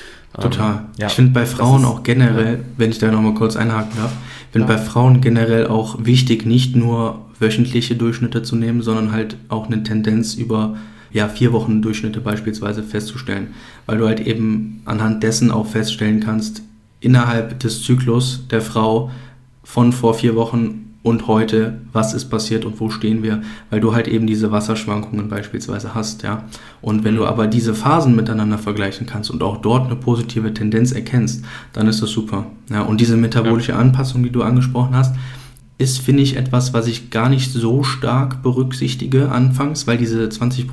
Total. Ich finde bei Frauen auch generell, wenn ich da nochmal kurz einhaken darf, bei Frauen generell auch wichtig, nicht nur wöchentliche Durchschnitte zu nehmen, sondern halt auch eine Tendenz über 4 Wochen Durchschnitte beispielsweise festzustellen, weil du halt eben anhand dessen auch feststellen kannst, innerhalb des Zyklus der Frau von vor 4 Wochen und heute, was ist passiert und wo stehen wir, weil du halt eben diese Wasserschwankungen beispielsweise hast, ja. Und wenn du aber diese Phasen miteinander vergleichen kannst und auch dort eine positive Tendenz erkennst, dann ist das super. Ja, und diese metabolische Anpassung, die du angesprochen hast, ist, finde ich, etwas, was ich gar nicht so stark berücksichtige anfangs, weil diese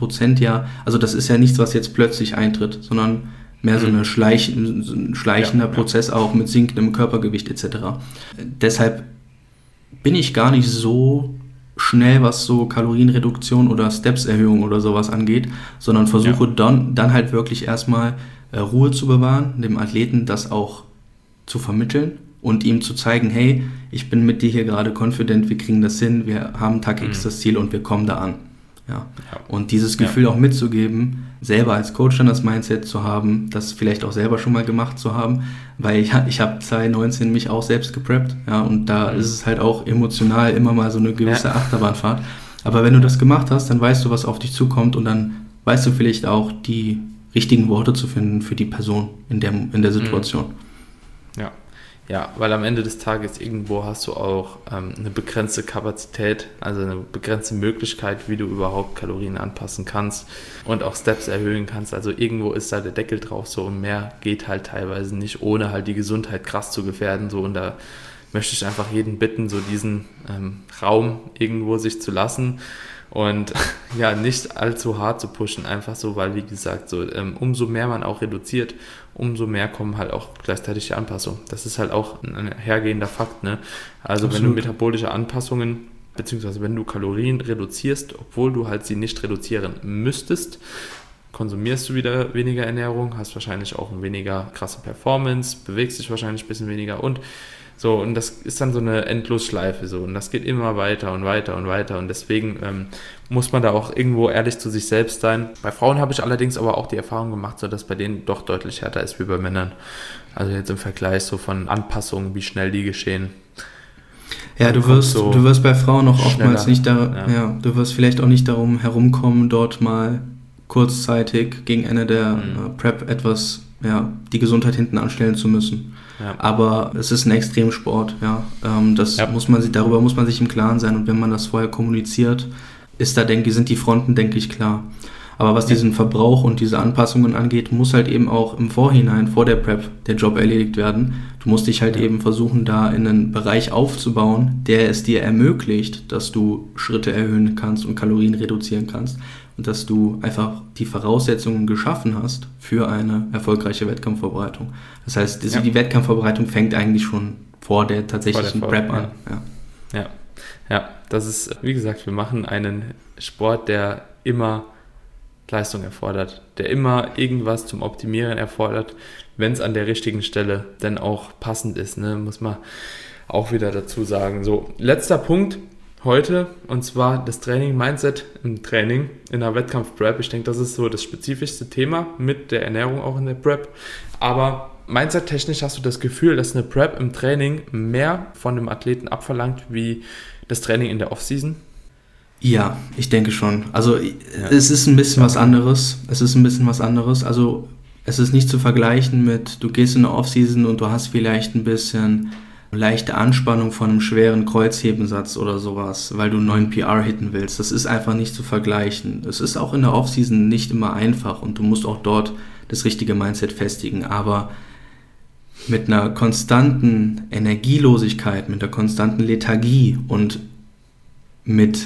20% also das ist ja nichts, was jetzt plötzlich eintritt, sondern mehr so ein schleichender Prozess auch mit sinkendem Körpergewicht etc. Deshalb bin ich gar nicht so schnell, was so Kalorienreduktion oder Steps-Erhöhung oder sowas angeht, sondern versuche dann halt wirklich erstmal Ruhe zu bewahren, dem Athleten das auch zu vermitteln und ihm zu zeigen, hey, ich bin mit dir hier gerade confident, wir kriegen das hin, wir haben Tag X das Ziel und wir kommen da an. Ja. Und dieses Gefühl auch mitzugeben, selber als Coach dann das Mindset zu haben, das vielleicht auch selber schon mal gemacht zu haben, weil ich habe 2019 mich auch selbst gepreppt, und da ist es halt auch emotional immer mal so eine gewisse Achterbahnfahrt. Aber wenn du das gemacht hast, dann weißt du, was auf dich zukommt, und dann weißt du vielleicht auch, die richtigen Worte zu finden für die Person in der Situation. Ja, weil am Ende des Tages irgendwo hast du auch eine begrenzte Kapazität, also eine begrenzte Möglichkeit, wie du überhaupt Kalorien anpassen kannst und auch Steps erhöhen kannst. Also irgendwo ist da der Deckel drauf, so, und mehr geht halt teilweise nicht, ohne halt die Gesundheit krass zu gefährden. So, und da möchte ich einfach jeden bitten, so diesen Raum irgendwo sich zu lassen und nicht allzu hart zu pushen, einfach so, weil, wie gesagt, so umso mehr man auch reduziert, umso mehr kommen halt auch gleichzeitig die Anpassungen. Das ist halt auch ein hergehender Fakt, ne? Also absolut. Wenn du metabolische Anpassungen, beziehungsweise wenn du Kalorien reduzierst, obwohl du halt sie nicht reduzieren müsstest, konsumierst du wieder weniger Ernährung, hast wahrscheinlich auch eine weniger krasse Performance, bewegst dich wahrscheinlich ein bisschen weniger und so, und das ist dann so eine Endlosschleife so, und das geht immer weiter und weiter und weiter, und deswegen muss man da auch irgendwo ehrlich zu sich selbst sein. Bei Frauen habe ich allerdings aber auch die Erfahrung gemacht, so dass bei denen doch deutlich härter ist wie bei Männern. Also jetzt im Vergleich so von Anpassungen, wie schnell die geschehen. Ja, du wirst bei Frauen auch oftmals nicht du wirst vielleicht auch nicht darum herumkommen, dort mal kurzzeitig gegen Ende der Prep etwas, die Gesundheit hinten anstellen zu müssen. Ja. Aber es ist ein Extremsport, darüber muss man sich im Klaren sein, und wenn man das vorher kommuniziert, sind die Fronten, denke ich, klar. Aber was diesen Verbrauch und diese Anpassungen angeht, muss halt eben auch im Vorhinein, vor der Prep, der Job erledigt werden. Du musst dich halt eben versuchen, da in einen Bereich aufzubauen, der es dir ermöglicht, dass du Schritte erhöhen kannst und Kalorien reduzieren kannst und dass du einfach die Voraussetzungen geschaffen hast für eine erfolgreiche Wettkampfvorbereitung. Das heißt, die Wettkampfvorbereitung fängt eigentlich schon vor der tatsächlichen Prep an. Ja, das ist, wie gesagt, wir machen einen Sport, der immer Leistung erfordert, der immer irgendwas zum Optimieren erfordert, wenn es an der richtigen Stelle dann auch passend ist, ne? Muss man auch wieder dazu sagen. So, letzter Punkt heute, und zwar das Training, Mindset im Training in der Wettkampf-Prep. Ich denke, das ist so das spezifischste Thema mit der Ernährung auch in der Prep, aber Mindset-technisch hast du das Gefühl, dass eine Prep im Training mehr von dem Athleten abverlangt wie das Training in der Offseason? Ja, ich denke schon. Also es ist ein bisschen was anderes. Also es ist nicht zu vergleichen mit, du gehst in eine Offseason und du hast vielleicht ein bisschen leichte Anspannung von einem schweren Kreuzhebensatz oder sowas, weil du einen neuen PR hitten willst. Das ist einfach nicht zu vergleichen. Es ist auch in der Offseason nicht immer einfach, und du musst auch dort das richtige Mindset festigen. Aber mit einer konstanten Energielosigkeit, mit einer konstanten Lethargie und mit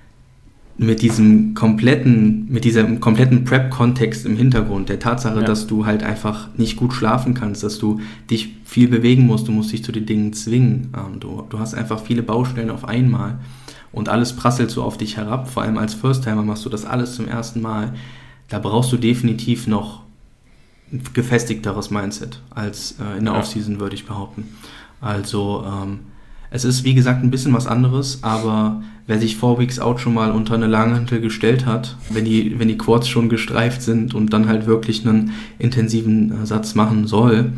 diesem kompletten Prep-Kontext im Hintergrund, der Tatsache, dass du halt einfach nicht gut schlafen kannst, dass du dich viel bewegen musst, du musst dich zu den Dingen zwingen. Du hast einfach viele Baustellen auf einmal und alles prasselt so auf dich herab. Vor allem als First-Timer machst du das alles zum ersten Mal. Da brauchst du definitiv noch ein gefestigteres Mindset als in der Offseason, würde ich behaupten. Also es ist, wie gesagt, ein bisschen was anderes, aber wer sich 4 Weeks Out schon mal unter eine Langhantel gestellt hat, wenn die Quads schon gestreift sind und dann halt wirklich einen intensiven Satz machen soll,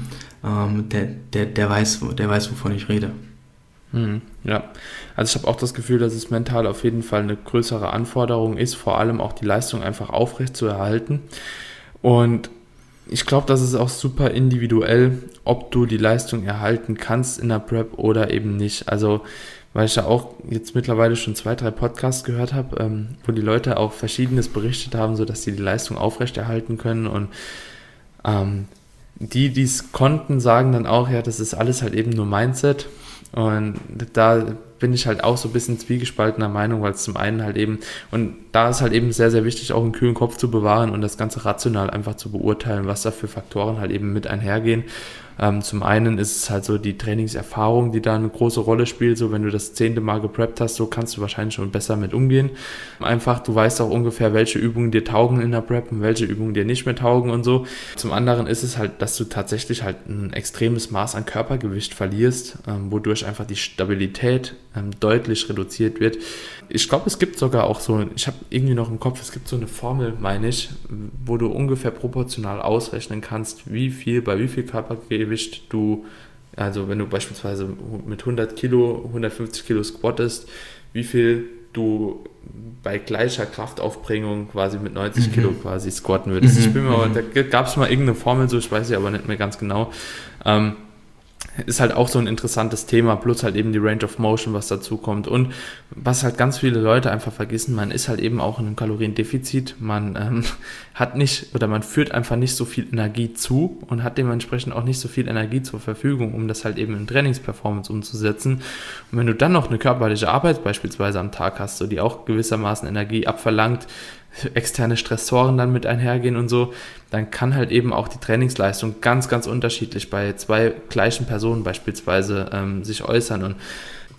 der weiß, wovon ich rede. Ja, also ich habe auch das Gefühl, dass es mental auf jeden Fall eine größere Anforderung ist, vor allem auch die Leistung einfach aufrecht zu erhalten. Und ich glaube, das ist auch super individuell, ob du die Leistung erhalten kannst in der Prep oder eben nicht. Also, weil ich ja auch jetzt mittlerweile schon 2-3 Podcasts gehört habe, wo die Leute auch Verschiedenes berichtet haben, sodass sie die Leistung aufrechterhalten können. Und die es konnten, sagen dann auch, ja, das ist alles halt eben nur Mindset. Und da bin ich halt auch so ein bisschen zwiegespaltener Meinung, weil es zum einen halt eben, und da ist halt eben sehr, sehr wichtig, auch einen kühlen Kopf zu bewahren und das Ganze rational einfach zu beurteilen, was da für Faktoren halt eben mit einhergehen. Zum einen ist es halt so die Trainingserfahrung, die da eine große Rolle spielt. So, wenn du das 10. Mal gepreppt hast, so kannst du wahrscheinlich schon besser mit umgehen. Einfach, du weißt auch ungefähr, welche Übungen dir taugen in der Prep und welche Übungen dir nicht mehr taugen und so. Zum anderen ist es halt, dass du tatsächlich halt ein extremes Maß an Körpergewicht verlierst, wodurch einfach die Stabilität deutlich reduziert wird. Ich glaube, es gibt sogar auch so, ich habe irgendwie noch im Kopf, es gibt so eine Formel, meine ich, wo du ungefähr proportional ausrechnen kannst, bei wie viel Körpergewicht du, also wenn du beispielsweise mit 100 Kilo, 150 Kilo squattest, wie viel du bei gleicher Kraftaufbringung quasi mit 90 Kilo quasi squatten würdest. Ich bin mir, da gab es mal irgendeine Formel, so ich weiß sie aber nicht mehr ganz genau. Ist halt auch so ein interessantes Thema, plus halt eben die Range of Motion, was dazu kommt. Und was halt ganz viele Leute einfach vergessen, man ist halt eben auch in einem Kaloriendefizit, man hat nicht, oder man führt einfach nicht so viel Energie zu und hat dementsprechend auch nicht so viel Energie zur Verfügung, um das halt eben in Trainingsperformance umzusetzen. Und wenn du dann noch eine körperliche Arbeit beispielsweise am Tag hast, so die auch gewissermaßen Energie abverlangt, externe Stressoren dann mit einhergehen und so, dann kann halt eben auch die Trainingsleistung ganz, ganz unterschiedlich bei 2 gleichen Personen beispielsweise sich äußern. Und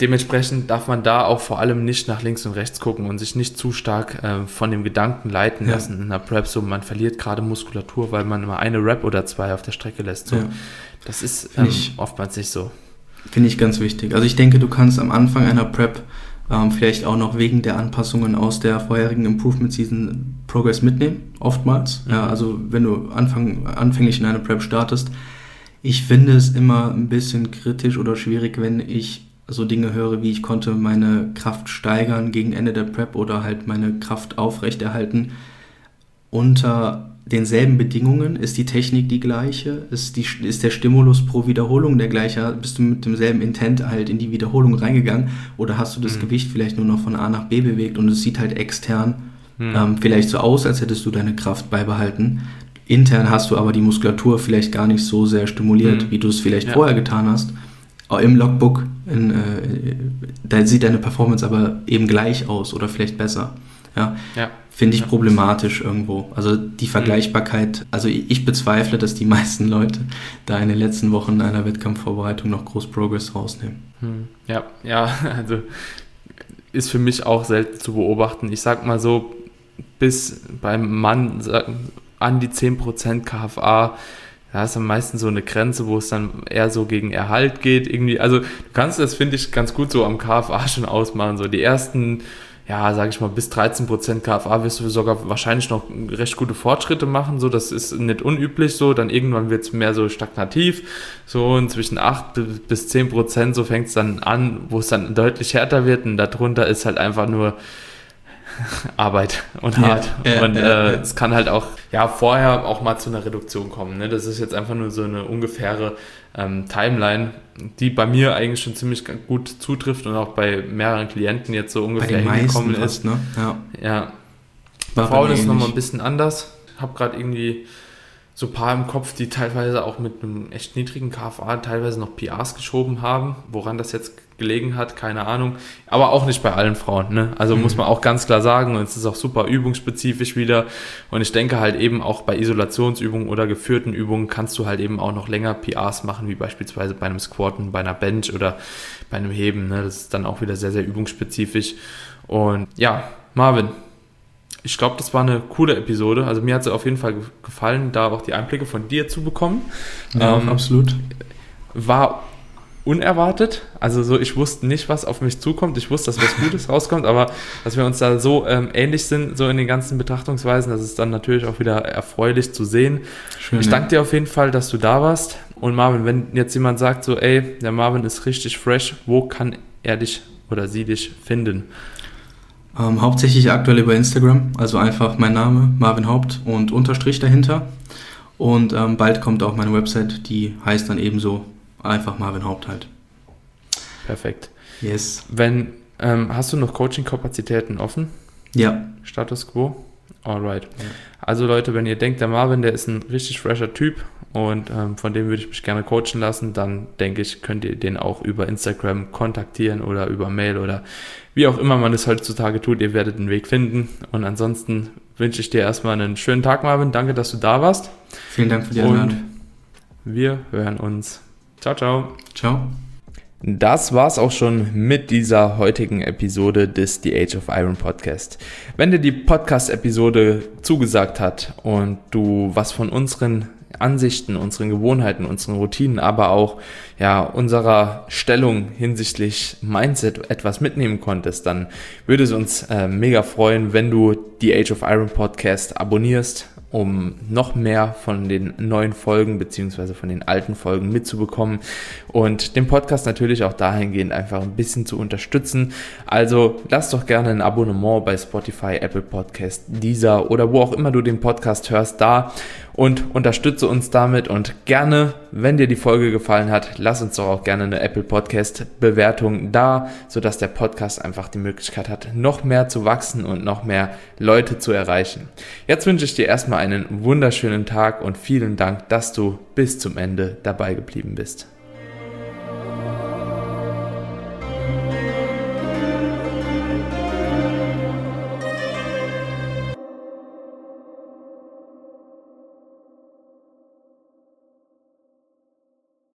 dementsprechend darf man da auch vor allem nicht nach links und rechts gucken und sich nicht zu stark von dem Gedanken leiten lassen in einer Prep, so man verliert gerade Muskulatur, weil man mal eine Rep oder 2 auf der Strecke lässt. So. Ja. Das ist oftmals nicht so. Finde ich ganz wichtig. Also ich denke, du kannst am Anfang einer Prep vielleicht auch noch wegen der Anpassungen aus der vorherigen Improvement Season Progress mitnehmen, oftmals. Ja, also wenn du anfänglich in einer Prep startest, ich finde es immer ein bisschen kritisch oder schwierig, wenn ich so Dinge höre, wie ich konnte meine Kraft steigern gegen Ende der Prep oder halt meine Kraft aufrechterhalten. Unter denselben Bedingungen ist die Technik die gleiche, ist der Stimulus pro Wiederholung der gleiche, bist du mit demselben Intent halt in die Wiederholung reingegangen oder hast du das Gewicht vielleicht nur noch von A nach B bewegt und es sieht halt extern vielleicht so aus, als hättest du deine Kraft beibehalten. Intern hast du aber die Muskulatur vielleicht gar nicht so sehr stimuliert, wie du es vielleicht vorher getan hast. Auch im Logbook, da sieht deine Performance aber eben gleich aus oder vielleicht besser. Ja. Finde ich problematisch irgendwo. Also die Vergleichbarkeit, also ich bezweifle, dass die meisten Leute da in den letzten Wochen einer Wettkampfvorbereitung noch groß Progress rausnehmen. Ja, also ist für mich auch selten zu beobachten. Ich sag mal so, bis beim Mann an die 10% KFA, da ist am meisten so eine Grenze, wo es dann eher so gegen Erhalt geht. Irgendwie. Also du kannst das, finde ich, ganz gut so am KFA schon ausmachen. So die ersten, sage ich mal, bis 13% KFA wirst du sogar wahrscheinlich noch recht gute Fortschritte machen. So, das ist nicht unüblich so. Dann irgendwann wird es mehr so stagnativ. So und zwischen 8 bis 10% so fängt es dann an, wo es dann deutlich härter wird. Und darunter ist halt einfach nur Arbeit und hart. Es kann halt auch vorher auch mal zu einer Reduktion kommen. Ne? Das ist jetzt einfach nur so eine ungefähre Timeline, die bei mir eigentlich schon ziemlich gut zutrifft und auch bei mehreren Klienten jetzt so ungefähr hingekommen ist. Ne? Ja. Bei Frauen ist es nochmal ein bisschen anders. Ich habe gerade irgendwie so ein paar im Kopf, die teilweise auch mit einem echt niedrigen KFA teilweise noch PRs geschoben haben. Woran das jetzt gelegen hat, keine Ahnung. Aber auch nicht bei allen Frauen. Ne? Also muss man auch ganz klar sagen. Und es ist auch super übungsspezifisch wieder. Und ich denke halt eben auch bei Isolationsübungen oder geführten Übungen kannst du halt eben auch noch länger PRs machen, wie beispielsweise bei einem Squatten, bei einer Bench oder bei einem Heben. Ne? Das ist dann auch wieder sehr, sehr übungsspezifisch. Und ja, Marvin, ich glaube, das war eine coole Episode. Also mir hat es auf jeden Fall gefallen, da auch die Einblicke von dir zu bekommen. Ja, absolut. War unerwartet. Also so, ich wusste nicht, was auf mich zukommt. Ich wusste, dass was Gutes rauskommt, aber dass wir uns da so ähnlich sind, so in den ganzen Betrachtungsweisen, das ist dann natürlich auch wieder erfreulich zu sehen. Schön, ich danke dir auf jeden Fall, dass du da warst. Und Marvin, wenn jetzt jemand sagt so, ey, der Marvin ist richtig fresh, wo kann er dich oder sie dich finden? Hauptsächlich aktuell über Instagram, also einfach mein Name, Marvin Haupt und Unterstrich dahinter. Und bald kommt auch meine Website, die heißt dann ebenso einfach Marvin Haupt halt. Perfekt. Yes. Hast du noch Coaching-Kapazitäten offen? Ja. Status quo? Alright. Ja. Also Leute, wenn ihr denkt, der Marvin, der ist ein richtig fresher Typ und von dem würde ich mich gerne coachen lassen, dann denke ich, könnt ihr den auch über Instagram kontaktieren oder über Mail oder wie auch immer man es heutzutage tut. Ihr werdet den Weg finden. Und ansonsten wünsche ich dir erstmal einen schönen Tag, Marvin. Danke, dass du da warst. Vielen Dank für die Einladung. Und wir hören uns. Ciao, ciao. Ciao. Das war's auch schon mit dieser heutigen Episode des The Age of Iron Podcast. Wenn dir die Podcast-Episode zugesagt hat und du was von unseren Ansichten, unseren Gewohnheiten, unseren Routinen, aber auch unserer Stellung hinsichtlich Mindset etwas mitnehmen konntest, dann würde es uns mega freuen, wenn du die Age of Iron Podcast abonnierst, um noch mehr von den neuen Folgen beziehungsweise von den alten Folgen mitzubekommen und den Podcast natürlich auch dahingehend einfach ein bisschen zu unterstützen. Also lass doch gerne ein Abonnement bei Spotify, Apple Podcast, Deezer oder wo auch immer du den Podcast hörst da und unterstütze uns damit und gerne, wenn dir die Folge gefallen hat, lass uns doch auch gerne eine Apple Podcast Bewertung da, sodass der Podcast einfach die Möglichkeit hat, noch mehr zu wachsen und noch mehr Leute zu erreichen. Jetzt wünsche ich dir erstmal einen wunderschönen Tag und vielen Dank, dass du bis zum Ende dabei geblieben bist.